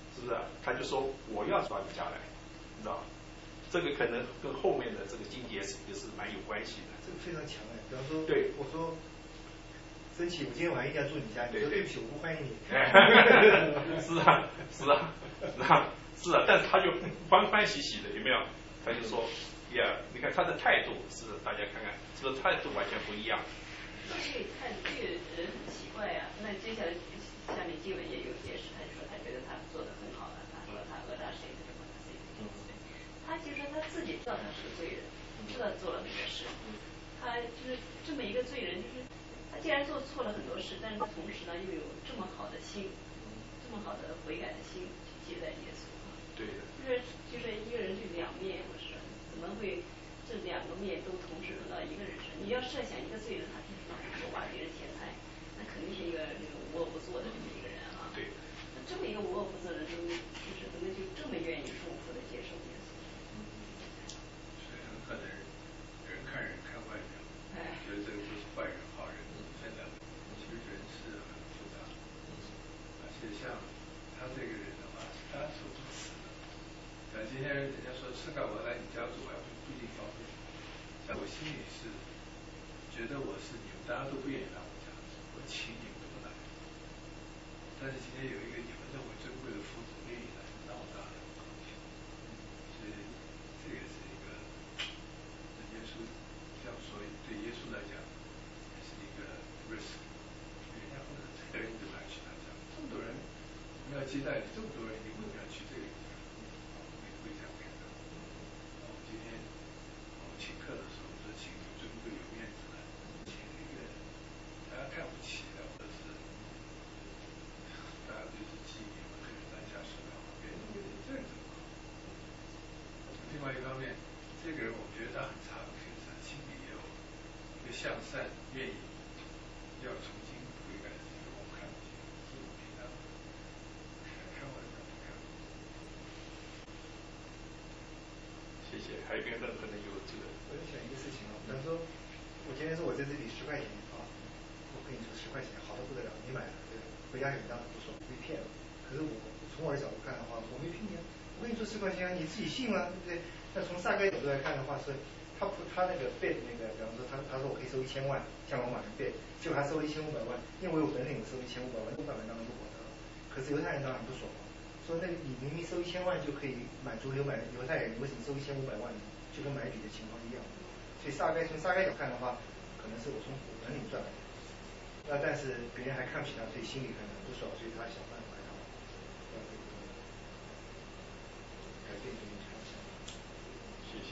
是不是、啊？他就说我要到你家来，你知道吧？这个可能跟后面的这个经节也是蛮有关系的。 这个非常强哎，比方说， 对， 我说生气，我今天晚上一定要住你家，你说对不起，我不欢迎你。 是啊，是啊，是啊，是啊，但是他就欢欢喜喜的，有没有？他就说呀，你看他的态度是，大家看看，这个态度完全不一样。 这个态度这个人很奇怪呀、啊。那接下来下面经文也有解释，他就说他觉得他做的很好了，他说他讹诈谁，他就把他自己的对。他就说他自己知道他是个罪人，知道做了那个事，他就是这么一个罪人，就是他既然做错了很多事，但是他同时呢又有这么好的心，这么好的悔改的心去接待耶稣。 对的。 就是就是一个人就两面，我说怎么会这两个面都同时轮到一个人身？你要设想一个罪人，他平时说挖别人钱财，那肯定是一个这个无恶不作的这么一个人啊。 对。 那这么一个无恶不作的人，就是怎么就这么愿意顺服的接受耶稣？ 所以很可能人看人看外表，觉得这个就是坏人好人，现在其实人是很复杂，而且像他这个人的话，是他所不辞的。像今天人家说吃饭我来你家住，我要不一定方便，在我心里是觉得我是你们大家都不愿意来我家，我请你们都不来。但是今天有一个你们认为珍贵的父子愿意来，让我当然很高兴。所以这也是一个耶稣这样说，对耶稣来讲也是一个 risk。人家不能这个人就来去他家，这么多人我们要接待你，这么多人你为什么要去这个地方？会会这样看到。我们今天我们请客的时候，说请尊贵有面子的，请一个大家看不起的，或者是大家就是记忆或者是咱家是吧？别人觉得这样怎么好？另外一方面，这个人我觉得他很长，其实他心里也有一个向善、愿意要重新悔改的这个我看不见，是我平常开玩笑不看。 谢谢。还有别人可能有这个。 我就想一个事情啊，比方说，我今天说我在这里十块钱啊，我跟你说十块钱好的不得了，你买了，对吧？回家有当然不爽，被骗了。可是我从我的角度看的话，我没骗你啊，我跟你说十块钱，你自己信吗？对不对？但从撒该角度来看的话，是他他那个 bet 那个，比方说他他说我可以收一千万，向罗马人 bet，结果他收了一千五百万，因为我有本领，我收一千五百万，五百万当然就我的了。可是犹太人当然不爽了，说那你明明收一千万就可以满足犹买犹太人，你为什么收一千五百万呢？就跟买笔的情况一样。所以撒该从撒该角看的话，可能是我从我本领赚来的。那但是别人还看不起他，所以心里可能不爽，所以他想办法要要这个改变这种情况。 谢谢。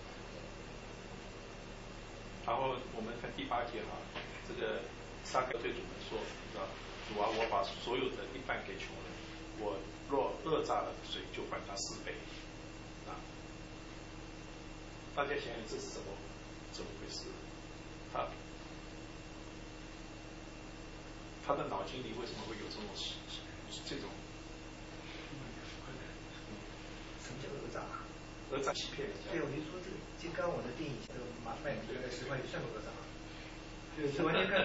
然后我们看第八节哈，这个撒该对主们说，啊，主啊，我把所有的一半给穷人，我若讹诈了谁，就还他四倍。啊，大家想想这是怎么怎么回事？他他的脑筋里为什么会有这种这种？ 什么叫讹诈？ 讹诈欺骗人家。 对，我就说这个，就刚我的定义，这个麻烦你大概十块就算讹诈。对，这完全看。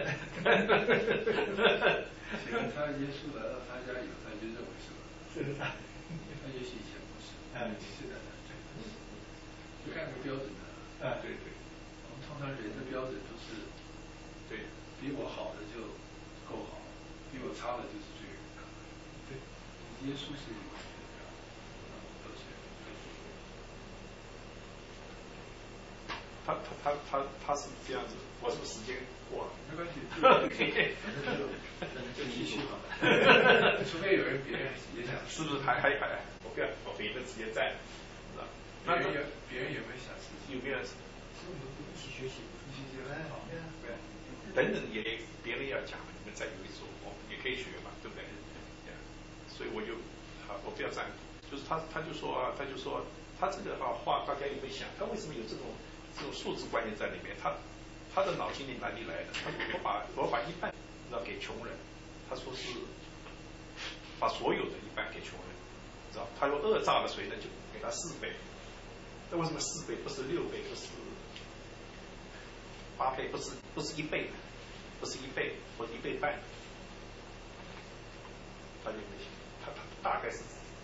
其实他耶稣来到他家以后，他就认为是讹诈。 他也许以前不是， 嗯， 现在他真的是。就看个标准的。 啊， 对对。我们通常人的标准都是，对，比我好的就够好，比我差的就是罪人。对，耶稣是一个标准，都是。 他他他他他是这样子，我是不是时间过了？ 没关系，就继续吧。除非有人别人也想， 是不是还还还？我不要，我给你们直接在，是吧？ 别人有别人有没有想事情？ 有没有？ 一起学习，一起学习很好。对啊。 对。等等也别人要讲，你们再有一说，我们也可以学嘛，对不对？所以我就好，我不要赞同。就是他他就说啊，他就说他这个啊话，大家也会想，他为什么有这种？这种数字观念在里面，他他的脑筋里哪里来的？他说我把我把一半要给穷人，他说是把所有的一半给穷人，知道？他说讹诈了谁呢？就给他四倍。那为什么四倍不是六倍，不是八倍，不是不是一倍，不是一倍，或一倍半？他就没想，他他大概是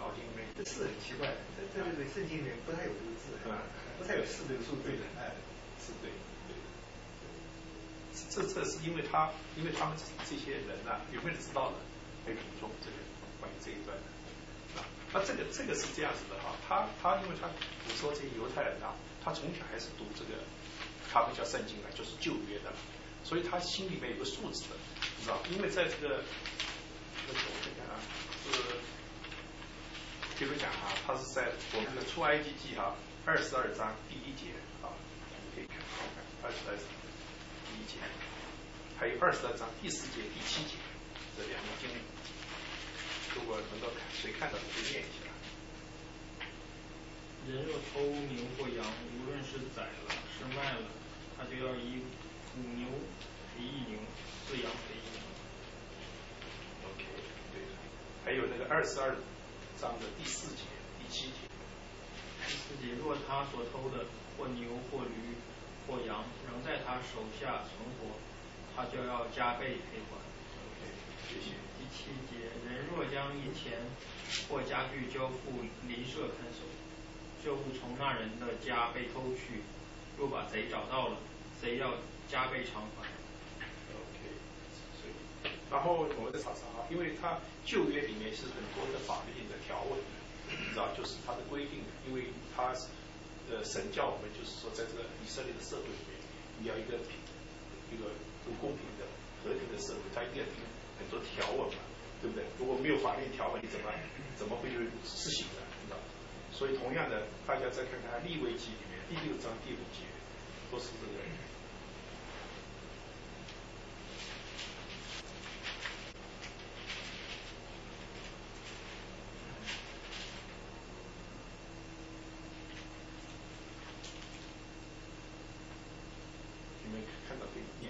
脑筋里面。 这是很奇怪的，在在这个圣经里面不太有这个字， 嗯， 不太有四这个数字。 哎，是对，对。这这是因为他，因为他们这些人呢、啊，有没有知道呢？没听说这个关于这一段的。啊，那这个这个是这样子的哈，他他因为他我说这些犹太人啊，他从小还是读这个，他们叫圣经啊，就是旧约的，所以他心里面有个数字的，知道？因为在这个那个我看看啊，是。比如讲哈、啊，它是在我们的出埃及记哈二十二章第一节啊，你可以看看二十二章第一节，还有二十二章第四节、第七节这两个经文，如果能够看谁看到的就念一下。 人若偷牛或羊，无论是宰了是卖了，他就要以五牛赔一牛，四羊赔一牛。 OK， 对的。还有那个二十二章的第四节、第七节。 第四节，若他所偷的或牛或驴或羊仍在他手下存活，他就要加倍赔还。 OK， 谢谢。 第七节，人若将银钱或家具交付邻舍看守，这物从那人的家被偷去，若把贼找到了，贼要加倍偿还。 OK， 所以，然后我们在查查啊，因为它旧约里面是很多的法律的条文，你知道，就是它的规定，因为它呃神教我们就是说，在这个以色列的社会里面，你要一个一个不公平的和平的社会，它一定要定很多条文嘛，对不对？如果没有法律条文，你怎么怎么会有施行的？你知道？所以同样的，大家再看看利未记里面第六章第五节，都是这个。看到对面，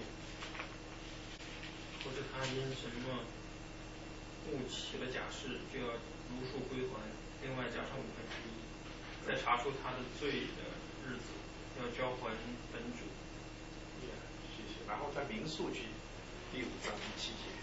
或者他因什么误起了假释，就要如数归还，另外加上五分之一。在查出他的罪的日子，要交还本主。 谢谢。然后在民数记第五章第七节。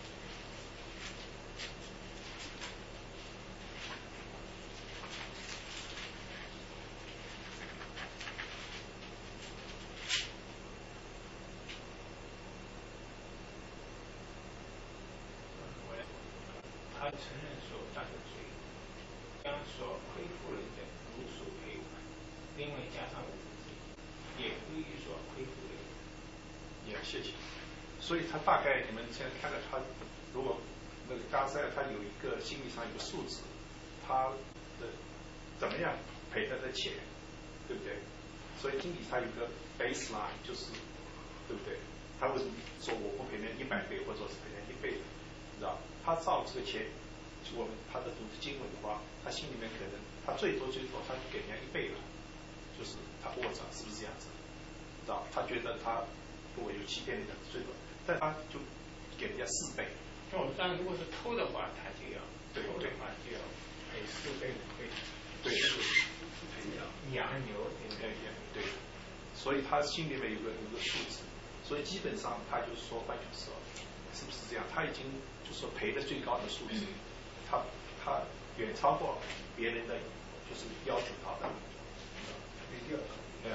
他承认所犯的罪，将所亏负人的如数赔还，另外加上五分之一，也归于所亏负的人。 也谢谢。所以他大概你们现在看到他，如果那个加塞他有一个心理上有个数字，他的怎么样赔他的钱，对不对？所以经理他有个 baseline， 就是对不对？他为什么说我不赔人一百倍，或者是赔人一倍的？知道？他照这个钱，我们他的读经文的话，他心里面可能他最多最多他给人家一倍了，就是他握着，是不是这样子？知道？他觉得他如果有欺骗人家最多，但他就给人家四倍。 哦，但如果是偷的话，他就要对偷的话就要赔四倍五倍。 对， 羊牛对对对，所以他心里面有个有个数字，所以基本上他就是说，换句话说，是不是这样？他已经就是说赔的最高的数字，他他远超过别人的，就是要求他的。 没掉。 对。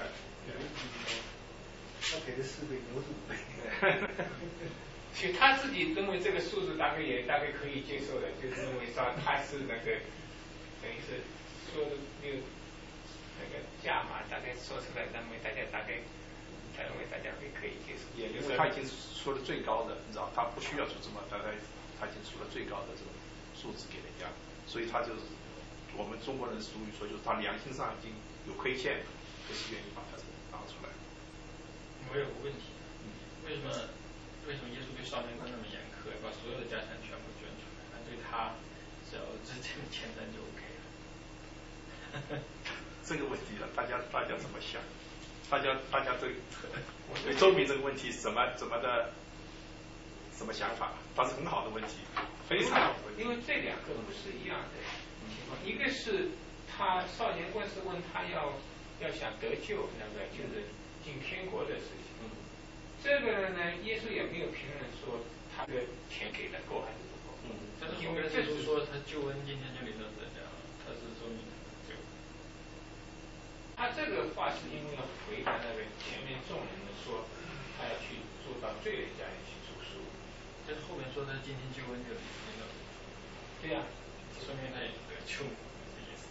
他赔了四倍，牛是五倍。 其实他自己认为这个数字大概也大概可以接受的，就是认为说他是那个等于是说的那个那个价码，大概说出来，认为大家大概他认为大家会可以接受。 也因为他已经说的最高的，你知道，他不需要出这么大概他已经出了最高的这种数字给人家，所以他就是我们中国人俗语说，就是他良心上已经有亏欠，就是愿意把它拿出来。 我有个问题，为什么为什么耶稣对少年官那么严苛，把所有的家产全部捐出来，但对他只要这这个钱单就 OK 了？ 这个问题了，大家大家怎么想？大家大家对对周明这个问题怎么怎么的什么想法？它是很好的问题，非常好的问题。 因为这两个不是一样的情况，一个是他少年官是问他要要想得救，那个就是进天国的事情。这个呢，耶稣也没有评论说他的钱给的够还是不够。 嗯，但是因为耶稣说他救恩今天就领到这样。 特是说明就。 他这个话是因为要回答那个前面众人的说，他要去做到罪人家里去做事务。 这后面说的今天救恩就那个， 对呀、啊， 说明他也得救的意思。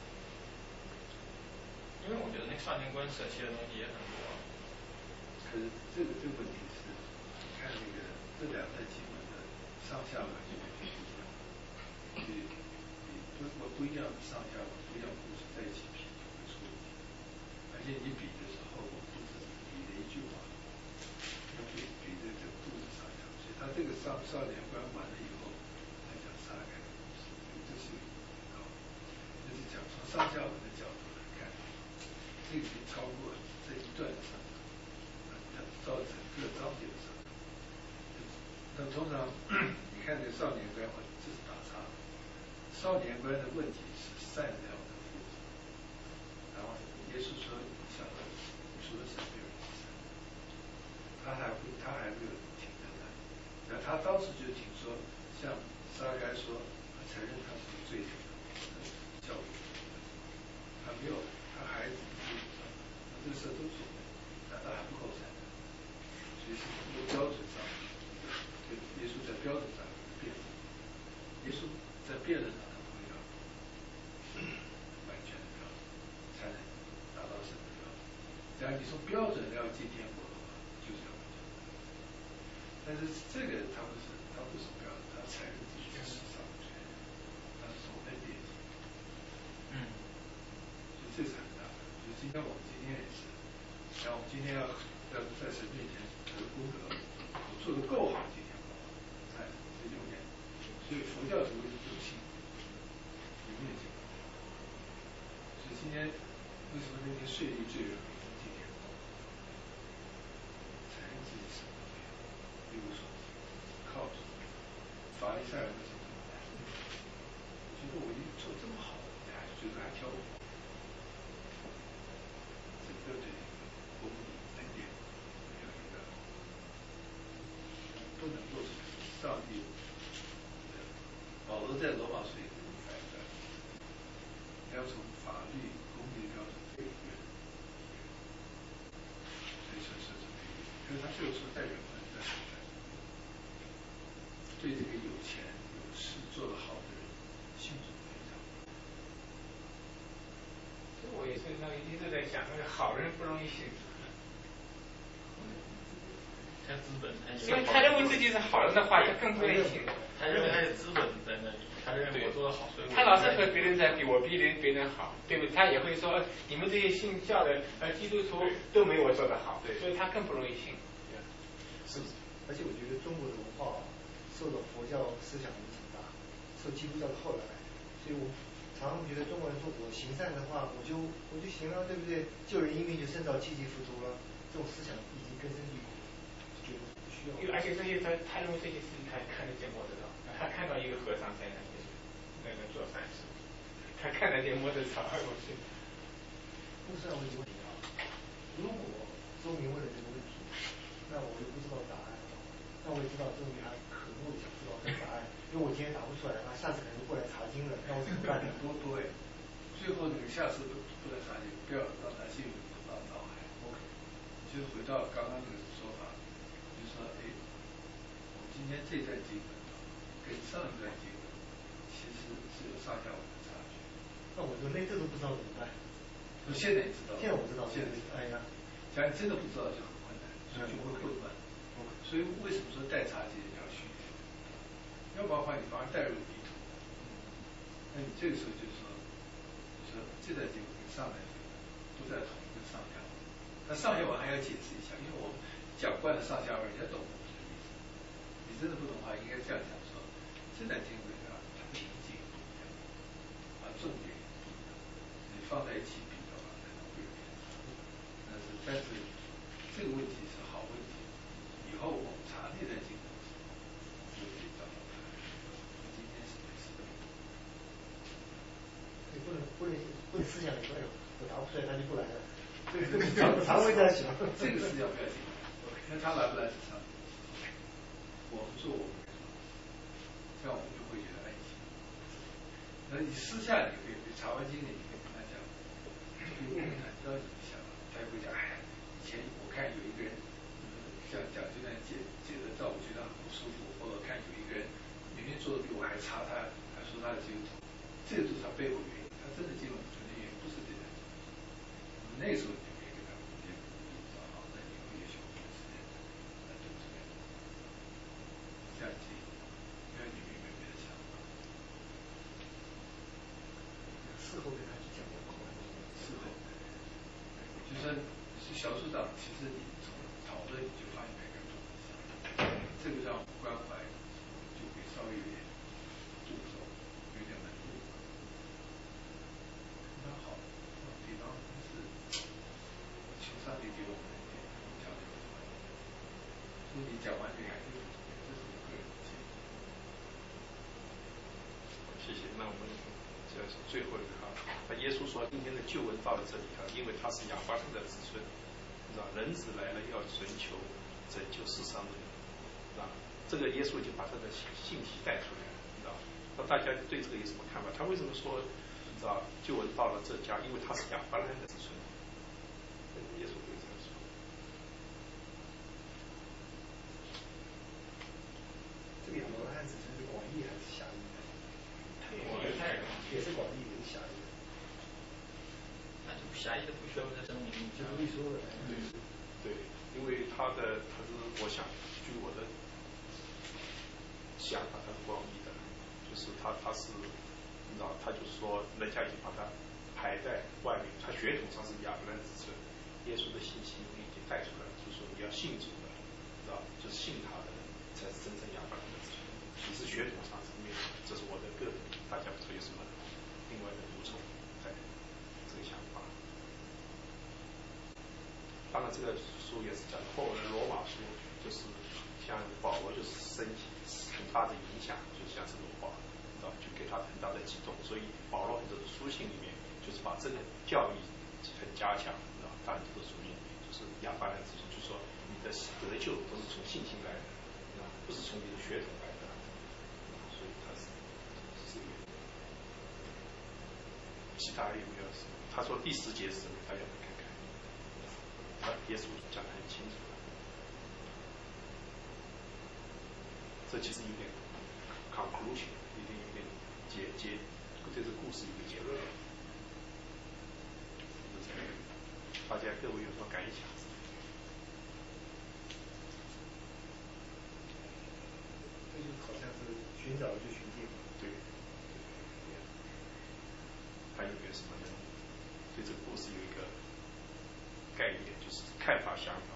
因为我觉得那个少年观舍弃的东西也很多。 可是这个这个问题是，看那个这两段经文的上下文就完全不一样，所以你不不不一样的上下文，不一样的故事在一起比就会出问题。而且你比的时候，不只是比的一句话，要比比这这故事上下，所以他这个少少年观完了以后，才讲撒该的故事，这是有啊，这是讲从上下文的角度来看，这个已经超过这一段的上下文。照整个章节的上，那通常你看这个少年观，这是打岔。少年观的问题是善良的父子，然后耶稣说：“想到除了神没有人善。”他还会，他还没有停在那里。那他当时就听说，像撒该说，他承认他是个罪人，教育，他没有，他孩子基础上，那这事都做，但他还不够善良。所以是一个标准上，对耶稣在标准上变了。耶稣在辩论上他不会要完全的标准，才能达到神的标准。假如你从标准要进天国的话，就是要完全的。但是这个他不是，他不是标准，他承认自己是世上的罪人，他是从恩典进。 嗯。 所以这是很大的。所以今天我们今天也是，然后我们今天要要在神面前。这个功德，我做的够好，今天好，哎，这永远，所以佛教徒有信，永远进步。所以今天为什么那些税吏罪人每天今天承认自己什么都没有，一无所知，靠主，法利赛人为什么这么难？我觉得我已经做这么好了，你还最后还挑我，整个对公义恩典。不能够上帝，保罗在罗马书也反转，要从法律公义标准这一边，所以说是这么一个，因为他最后说在人们在对这个有钱有势做得好的人，信主非常。 所以我也是那个一直在想，那个好人不容易信主。 他资本， 因为他认为自己是好人的话，他更不愿意信。 他认为他有资本在那里，他认为我做得好，所以他老是和别人在比，我比人别人好，对不对？他也会说，你们这些信教的呃基督徒都没我做得好，所以他更不容易信。 是，而且我觉得中国的文化受到佛教思想影响大，受基督教的后来，所以我常常觉得中国人说我行善的话，我就我就行了，对不对？救人一命就胜造七级浮屠了，这种思想已经根深蒂固。 因为而且这些他他认为这些事情他看得见摸得到，他看到一个和尚在那里那个做善事，他看得见摸得着，我去。 不是问题问题啊！如果周明问了这个问题，那我就不知道答案了。那我也知道周明还可能想知道这个答案，因为我今天答不出来，他下次可能过来查经了，那我怎么办呢？ 多多哎，最后你下次不不来查经，不要让他进入到脑海。OK， 就回到刚刚那个说法。就说哎，我们今天这段经文跟上一段经文其实是有上下文的差距。 那我人类这都不知道怎么办？ 我现在也知道， 现在我知道， 现在哎呀， 假如真的不知道就很困难，所以就会混乱。所以为什么说带茶节要训练？要不然的话你反而带入迷途。那你这个时候就是说，你说这段经文跟上段经文都在同一个上下文，那上下文还要解释一下，因为我们讲惯了上下文，人家懂我们的意思。你真的不懂的话，应该这样讲说，这段经文啊，它的理解不一样，啊，重点也不一样，你放在一起比的话，可能会有偏差。但是，但是这个问题是好问题，以后我们查那段经文的时候，就可以找到答案。今天是没事的。 你不能不能不能思想里头有，我答不出来他就不来了。这个常常会这样想。 这个思想不要紧，那他来不来是他的。我们做我们该做的，这样我们就会觉得安心。那那你私下里可以茶话经里，你可以跟他讲，可以问他，知道你的想法，他也会讲，哎，以前我看有一个人，像讲这段解解的照，我觉得很不舒服，或者看有一个人明明做的比我还差，他还说他的基督徒，这个都是他背后原因，他真的基本存在原因不是这样。那时候你就可以跟他鼓励鼓励，说好，那以后也许我们时间来读这个，这样子，因为你们有别的想法。 事后跟他去讲讲话， 事后，就说是小组长，其实你从讨论你就发现每个人不同的想法，这个让关怀就会稍微有点注重，有点难度。蛮好，比方是求上帝给我们一点交流的环境。所以你讲完这个还是这是我个人的建议。 谢谢。那我们这是最后一个哈，那耶稣说今天的救恩到了这里哈，因为他是亚伯拉罕的子孙，是吧？人子来了要寻求拯救世上的人，是吧？这个耶稣就把他的信息带出来了，知道吧？那大家对这个有什么看法？他为什么说？知道救恩到了这家，因为他是亚伯拉罕的子孙。耶稣会这样说。 这个亚伯拉罕子孙是广义还是狭义？ 他也是犹太人， 也是广义，也是狭义。 那就狭义的不需要再证明， 就不必说了。 对对，因为他的他是我想，据我的想法，他是广义的，就是他他是。知道，他就是说，人家已经把他排在外面，他血统上是亚伯拉罕子孙，耶稣的信息已经带出来，就是说你要信主的，知道，就是信他的人才是真正亚伯拉罕的子孙。只是血统上是没有，这是我的个人，大家不知道有什么另外的补充在这个想法。当然，这个书也是讲后来罗马书，就是像保罗就是生很大的影响，就像是罗马。就给他很大的激动，所以保罗很多的书信里面就是把这个教育很加强，啊，他很多的书信就是亚伯拉罕子孙，就说你的得救都是从信心来的，啊，不是从你的血统来的，所以他是是这个。其他有没有什么？他说第十节是什么？大家来看看，他耶稣讲得很清楚了，这其实有点 conclusion。结结，对这故事有个结论。大家各位有什么感想？ 这就好像是寻找就寻见。 对。还有没有什么人对这个故事有一个概念，就是看法、想法？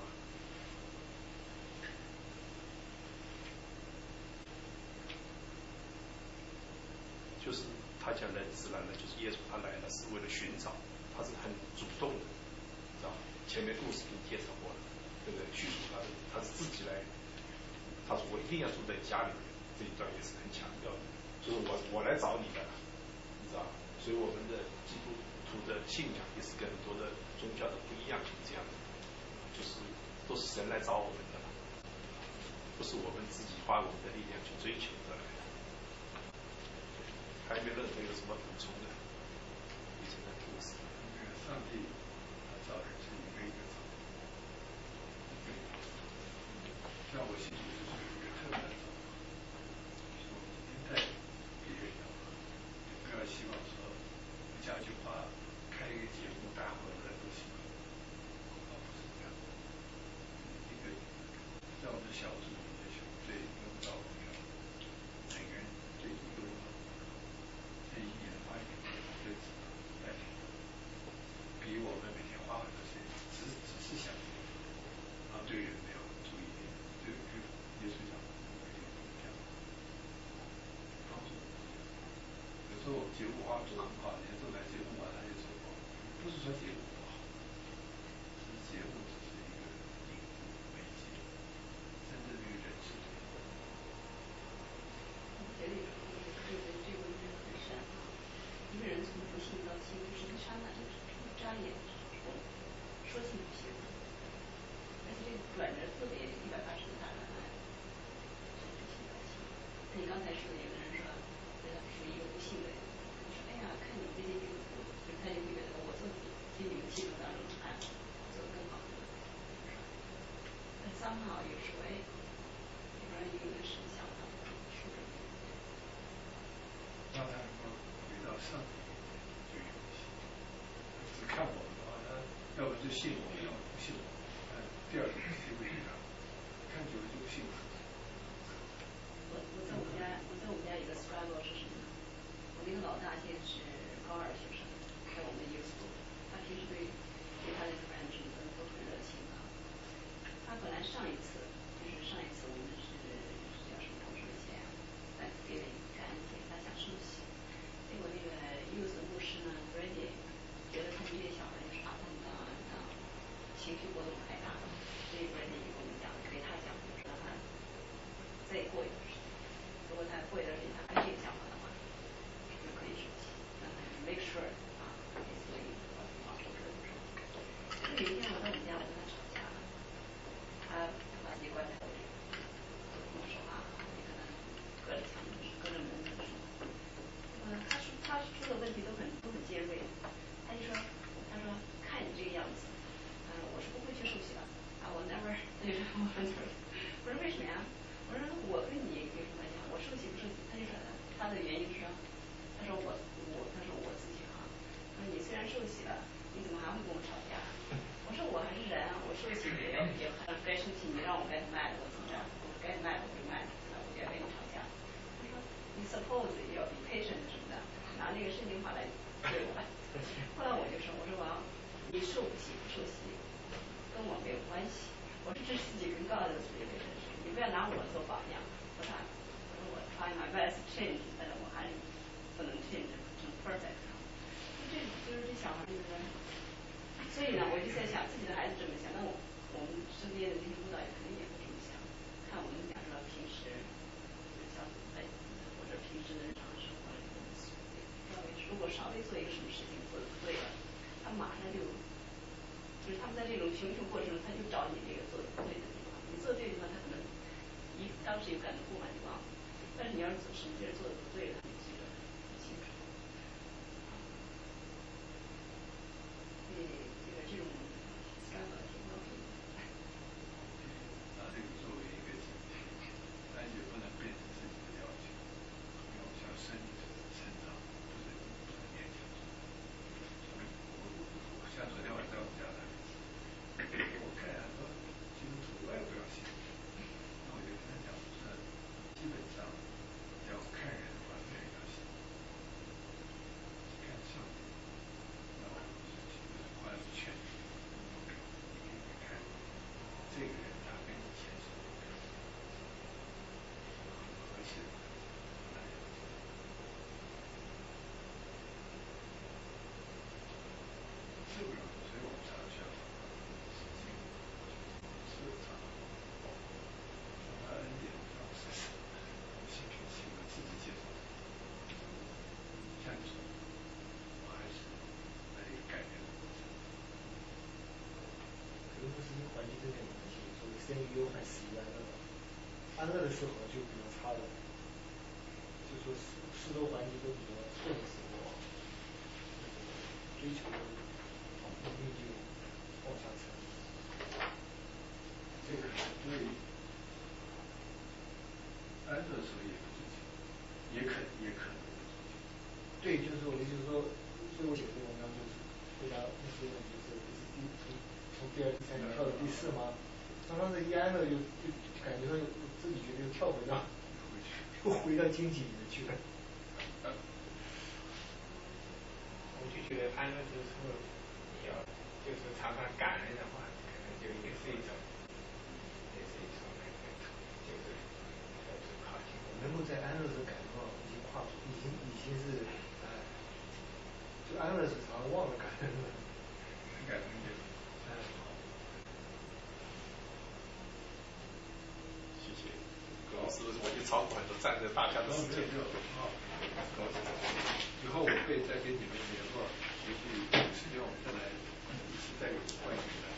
就是他讲人子来了，就是耶稣他来了是为了寻找，他是很主动的，知道吧？前面故事已经介绍过了，对不对？叙述他的，他是自己来，他说我一定要住在家里面，这一段也是很强调的，就是我我来找你的，你知道吧？所以我们的基督徒的信仰也是跟很多的宗教的不一样，就是这样的，就是都是神来找我们的，不是我们自己花我们的力量去追求的。还有没有任何有什么补充的？以前的故事， 上帝他造人是一个一个造，像我信主就是一个特别造，是我今天带别人的，不要希望说讲一句话，开一个节目，大伙人都喜欢，啊，不是这样，一个在我们小组里面去对用到我们每个人对一个。这一年花一点对来比我们每天花很多时间，只只是想啊，对人没有注意点，对对耶稣讲这样帮助。有时候我们节目花做很好，人家做来节目完了就说不是说节目不好，是节目只是一个引子媒介，真正那个人是对的。 我觉得有时候这个这个问题很深啊。一个人从不信到信，就是一刹那，就是眨眼，说信不信，而且这个转折特别一百八十度大转弯，从不信到信。你刚才说的有的人说，呃，属于一个不信的人，属 somehow 有时候哎，不知道你有没有什么想法？是的。 让他能够回到上帝就有戏。只看我们的话，他要不就信我们，要不不信我们。嗯，第二种机会给他，看久了就不信了。 我我在我们家，我在我们家有个 struggle 是什么呢？我那个老大现在是高二学生，在我们的 youth group， 他平时对对他的 friend 什么的都很热情啊。他本来上一次就是上一次我们是叫什么同事节啊，在给了感恩节，他想受洗，结果那个 youth 的牧师呢 Brady 觉得他们这些小孩就是啊，他们的啊情绪波动太大了，所以 Brady 就跟我们讲，给他讲，就说他再过一段时间，如果他过一段时间他还是这个想法的话，就可以受洗，让他 make sure 啊，所以啊，这个有一天我到你家，我跟他吵架了，他把自己关在屋里，跟我说话，你跟他隔着墙，隔着门怎么说？嗯，他说他说的问题都很都很尖锐，他就说，他说看你这个样子，嗯，我是不会去受洗的，啊，我 never， 他就说我 never， 我说为什么呀？我说我跟你有什么关系啊？我受洗不受洗？他就说他的原因是，他说我我他说我自己哈，他说你虽然受洗了，你怎么还会跟我吵架？我说我还是人啊，我受洗也要也该生气，你让我该卖了我怎么着？我该卖了我就卖了，我就要跟你吵架。他说你 suppose 要 be patient 什么的，拿那个圣经话来对我。后来我就说，我说王，你受不洗不受洗跟我没有关系，我是这是自己跟 God 的这个事，你不要拿我做榜样。我说我说我 try my best to change， 但是我还是不能 change 成 perfect。这就是这小孩就是。所以呢，我就在想，自己的孩子这么想，那我我们身边的这些辅导也肯定也会这么想。看我们假设平时小组在或者平时的日常生活里，稍微如果稍微做一个什么事情做的不对了，他马上就就是他们在这种寻求过程中，他就找你这个做的不对的地方。你做对的地方，他可能一当时有感到不满就忘了，但是你要是什么地儿做的不对了，他就记得很清楚。所以这个这种想法挺高明的。 拿这个作为一个警惕，但也不能变成自己的要求。要像身体成长，不是不能勉强。我我我像昨天晚上我们家那里，我看很多基督徒我也不要信，那我就跟他讲，我说基本上要看人的话，没人要信，看上帝。然后话是劝你，你可以看这个人他跟以前是合适的，这个所以我们常常需要是常他恩典让神心平气和自己接受。像你说，我还是在一个改变的过程。 可能不是跟环境这边有关系，说生于忧患，死于安乐。安乐的时候就比较差了，就说四四周环境都比较顺的时候，追求命运就往下沉。 这个对安乐的时候也不追求，也可也可能不追求。 对，就是我的意思说，所以我写这个文章就是回答那些问题，是不是第从从第二第三跳到第四吗？常常是一安乐就就感觉到自己觉得又跳回到又回到荆棘里面去了。 我就觉得安乐的时候，你要就是常常感恩的话，可能就也是一种，也是一种那个，就是就是靠近。 能够在安乐时感觉到已经跨出，已经已经是哎，就安乐时常常忘了感恩了。 感恩也哎。 谢谢葛老师，我就超过很多站在大家的时间。 以后我会再跟你们联络，也许有时间我们再来一起再有关系的。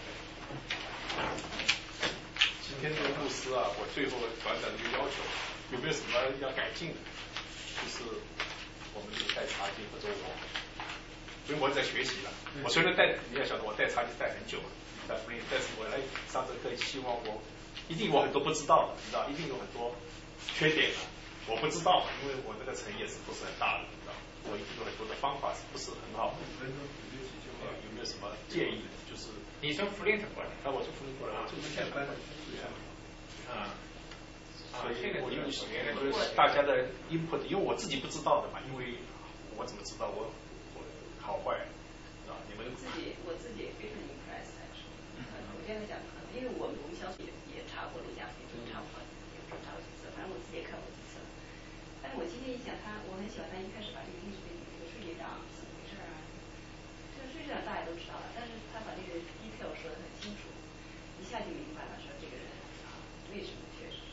今天这个牧师啊，我最后短短的一个要求，有没有什么要改进的？就是我们这个带茶经或者我，所以我在学习了。我虽然带，你要晓得我带茶经带很久了，在福音，但是我来上这课，希望我一定有很多不知道的，你知道，一定有很多缺点的，我不知道，因为我这个城也是不是很大的，你知道，我一定有很多的方法是不是很好的。有没有什么建议？就是你从弗林特过来， 啊，我从弗林特过来，就是下班了， 啊。 所以我就大家的 input， 因为我自己不知道的嘛，因为我怎么知道我我好坏，啊？你们自己我自己也非常 impressed， 我跟他讲，因为我们我们小组也也查过陆家嘴，查过，也不是查过几次，反正我自己也看过几次。但是我今天一想他，我很喜欢他一开始把这个历史背景，这个税局长怎么回事啊？这个税局长大家都知道了，但是他把这个 detail 说得很清楚，一下就明白了，说这个人啊为什么确实。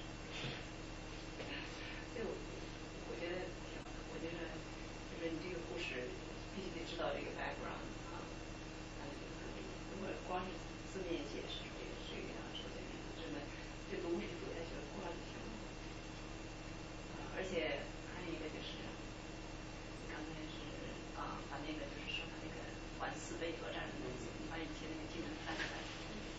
所以我我觉得挺好的，我觉得就是你这个故事必须得知道这个 background 啊，如果光是字面解释这个税局长说这个真的这读是读下去了，过了就行了。而且还有一个就是刚才是啊把那个就是说他那个环四倍核战的东西，你把以前那个技能翻出来。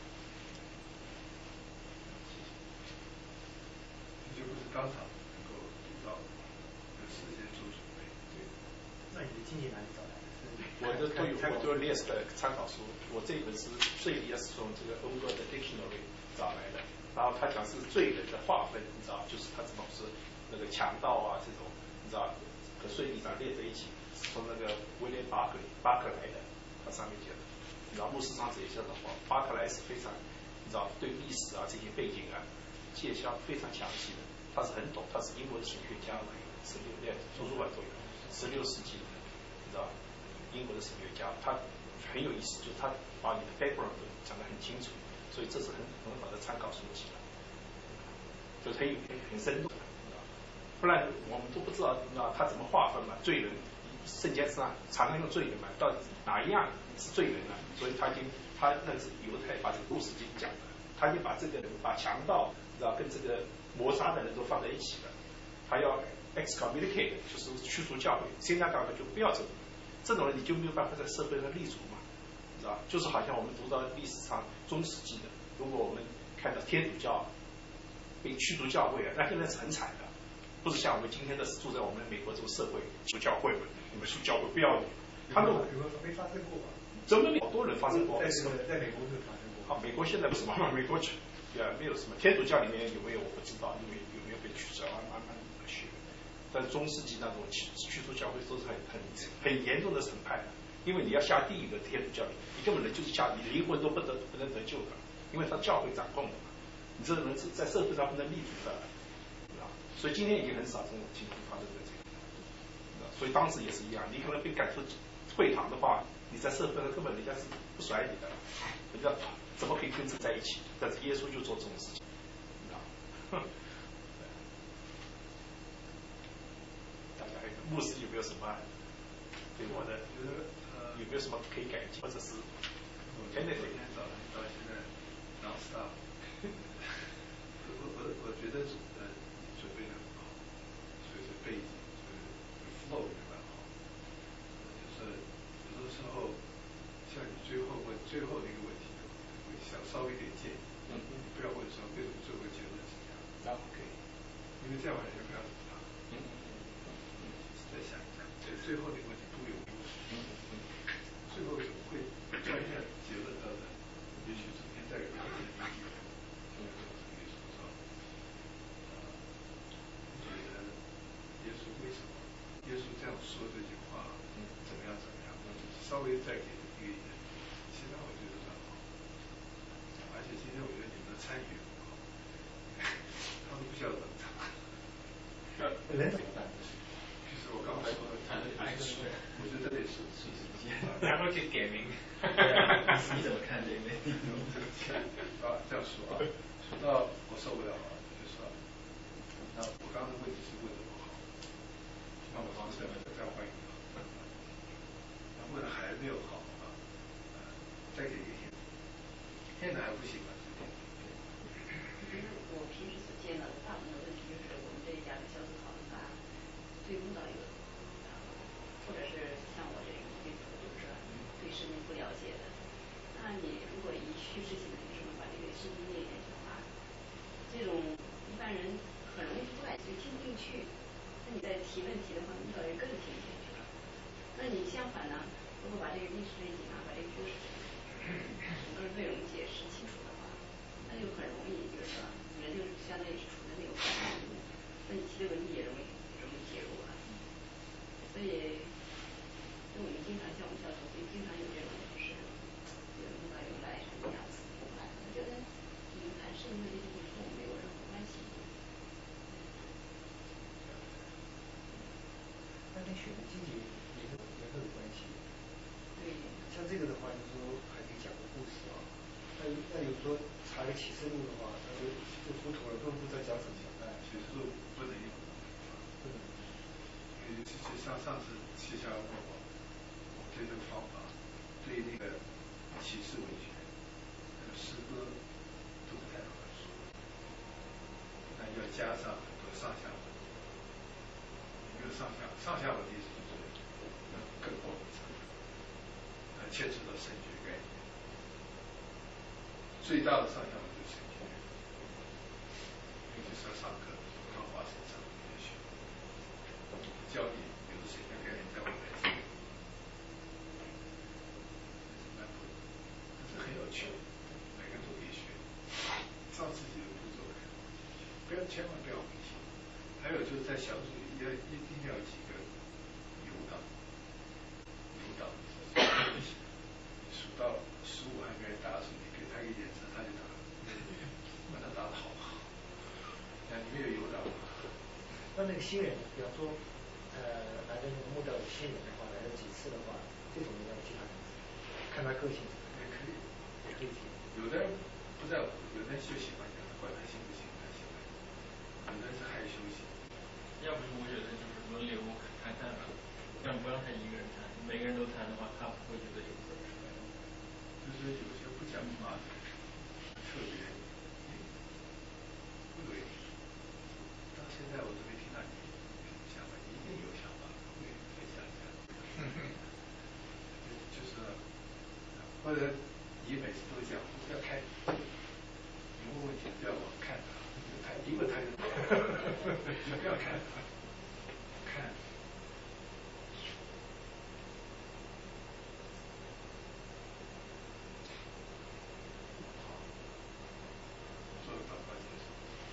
这就不是当场能够读到，有事先做准备。对。 那你的经济哪里找来的？ 我的都有，我就 list 的参考书。我这本是罪也是从这个 Old Dictionary 找来的。然后他讲是罪人的划分，你知道，就是他怎么是那个强盗啊这种，你知道，和税吏长列在一起，是从那个威廉巴克巴克来的，他上面讲的。然后牧师长者也晓得话，巴克莱是非常，你知道，对历史啊这些背景啊介绍非常详细的，他是很懂，他是英国的神学家嘛，十六在图书馆都有，十六世纪的，你知道，英国的神学家，他很有意思，就是他把你的 background 讲得很清楚，所以这是很很好的参考书籍了，就是很有很深度的，不然我们都不知道，你知道他怎么划分嘛？罪人，圣经上常常用罪人嘛，到底哪一样是罪人呢？所以他就他那是犹太把这个故事就讲的，他就把这个人把强盗，知道跟这个谋杀的人都放在一起了，他要 excommunicate， 就是驱逐教会，现在教会就不要这种人，这种人你就没有办法在社会上立足嘛，知道？就是好像我们读到历史上中世纪的，如果我们看到天主教被驱逐教会啊，那现在是很惨的，不是像我们今天的住在我们美国这个社会，出教会嘛，你们出教会不要你，他们比如说没发生过吧？ 怎么好多人发生过？ 在这个在美国就发生过。 好，美国现在不是嘛？美国也没有什么天主教里面有没有我不知道，因为有没有被驱逐啊，慢慢学。但是中世纪那种驱驱逐教会都是很很很严重的审判的，因为你要下地狱的天主教里，你根本人就是下，你灵魂都不得不能得救的，因为他教会掌控的嘛，你这个人是在社会上不能立足的，啊，所以今天已经很少这种情况发生在这个，所以当时也是一样，你可能被赶出会堂的话，你在社会上根本人家是不甩你的，人家怎么可以跟着在一起？但是耶稣就做这种事情，啊，大家还有牧师有没有什么对我的？ 觉得呃有没有什么可以改进，或者是我今天早上到现在 non stop， 我我我觉得呃准备的很好，所以是背景，所以 flow 也蛮好，就是有的时候像你最后问最后的一个问题，我想稍微一点建议，嗯嗯，不要问说为什么最后结论是这样，啊 OK， 因为这样完全不要理他，嗯嗯嗯，再想一想，对最后的一个问题都有优势，嗯嗯，最后怎么会转一下结论到的，也许中间再有一个意义，所以说这个说说，呃，觉得耶稣为什么耶稣这样说这句话，嗯，怎么样怎么样，稍微再给一个，其他我觉得很好，而且今天我觉得你们的参与很好，他们不需要冷场， 人怎么办？ 就是我刚才说的，我觉得这也是是是然后就点名。 你怎么看这个？ 啊，这样说啊，说到我受不了了，就说，那我刚刚的问题是问的不好，那我方式呢再换一个，那问的还没有好啊，呃，再给一个 hint， hint 还不行啊， 其实我平时所见到的大部分的问题就是我们这一家的小组讨论吧，对误导有，或者是像我这种对就是说对圣经不了解的，那你如果以叙事性的，就是把这个圣经念一遍就完， 进不进去。那你在提问题的话，遇到人根本听不进去了。那你相反呢，如果把这个历史背景啊，把这个故事整个内容解释清楚的话，那就很容易，就是说人就相当于是处在那种环境里面，那你提的问题也容易容易介入啊。所以，就我们经常像我们教授，就经常有这种就是有碰到有来什么样子，我觉得你们谈生命的这些跟我没有任何关系。 那跟选择季节也有也很有关系。 对。 像这个的话，就是说还可以讲个故事啊。那那有时候查个启示录的话，那就就糊涂了，都不知道讲什么。 哎，启示录不能用。 不能。 因为就像上次谢霞问我，我对这个方法，对那个启示文学、那个诗歌都不太合适。那要加上很多上下文。没有上下上下文的意思就是更广泛，呃，牵扯到神学概念。最大的上下文就是神学，尤其是要上课，刚华神上也学，教你有的神学概念在我来讲，蛮不，但是很有趣，每个人都可以学，照自己的步骤来，不要千万不要迷信。还有就是在小组里要一定要有几个游导，游导数到十五还没人答数，你给他一个眼神他就答，把他答得好不好？那里面有游导。 那那个新人，比方说，呃，来的那个慕道的新人的话，来了几次的话，这种要记他名字，看他个性也可以， 也可以记。 有的人不在乎，有的人就喜欢讲，管他信不信，他喜欢。有的是害羞型。 要不是我觉得就是轮流看看吧，这样不让他一个人谈，每个人都谈的话，他不会觉得有事儿。 就是有些不讲话的，特别不对。到现在我都没听到你有想法，你一定有想法，会分享一下。就是，或者你每次都讲，不要看，你问问题不要我看他。他一问他就你不要看，看。做祷告结束。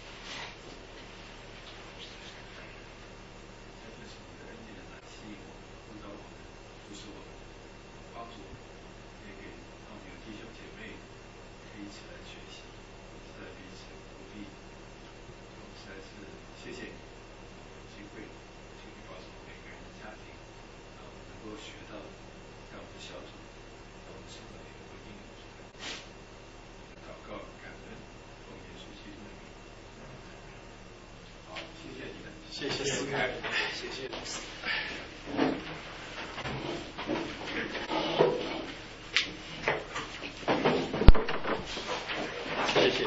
这就是你的恩典来吸引我们，呼召我们，扶持我们，帮助我们，也给让我们有弟兄姐妹可以一起来学习，一起来彼此鼓励。我们实在是谢谢你，有机会，请你告诉每个人的家庭，让我们能够学到，在我们的小组，在我们生活里能够应用出来。祷告感恩，奉耶稣基督的名。好，谢谢你们，谢谢思凯，谢谢。谢谢。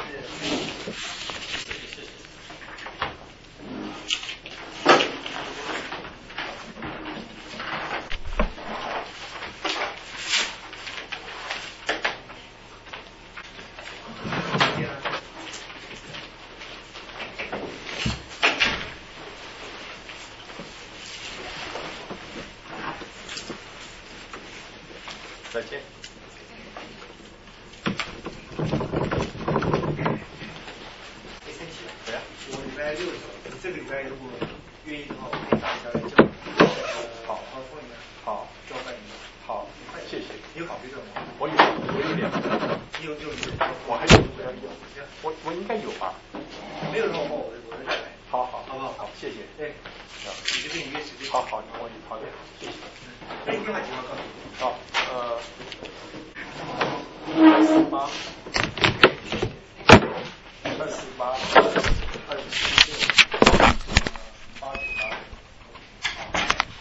再见。 没生气啊？对呀。我礼拜六的时候，这个礼拜如果愿意的话，我可以打一下来叫。好，好，说你们。好，交换一下。好， 谢谢。 你有考虑这吗？ 我有，我有两个。 你有有有？ 我还有不要有。我我应该有吧？ 没有的话，我我就来。好好，好不好？好， 谢谢。 对。你就跟你约时间。 好好，我好的，谢谢。 那你电话几号告诉我？ 好，呃，二十八，二十八，二十七。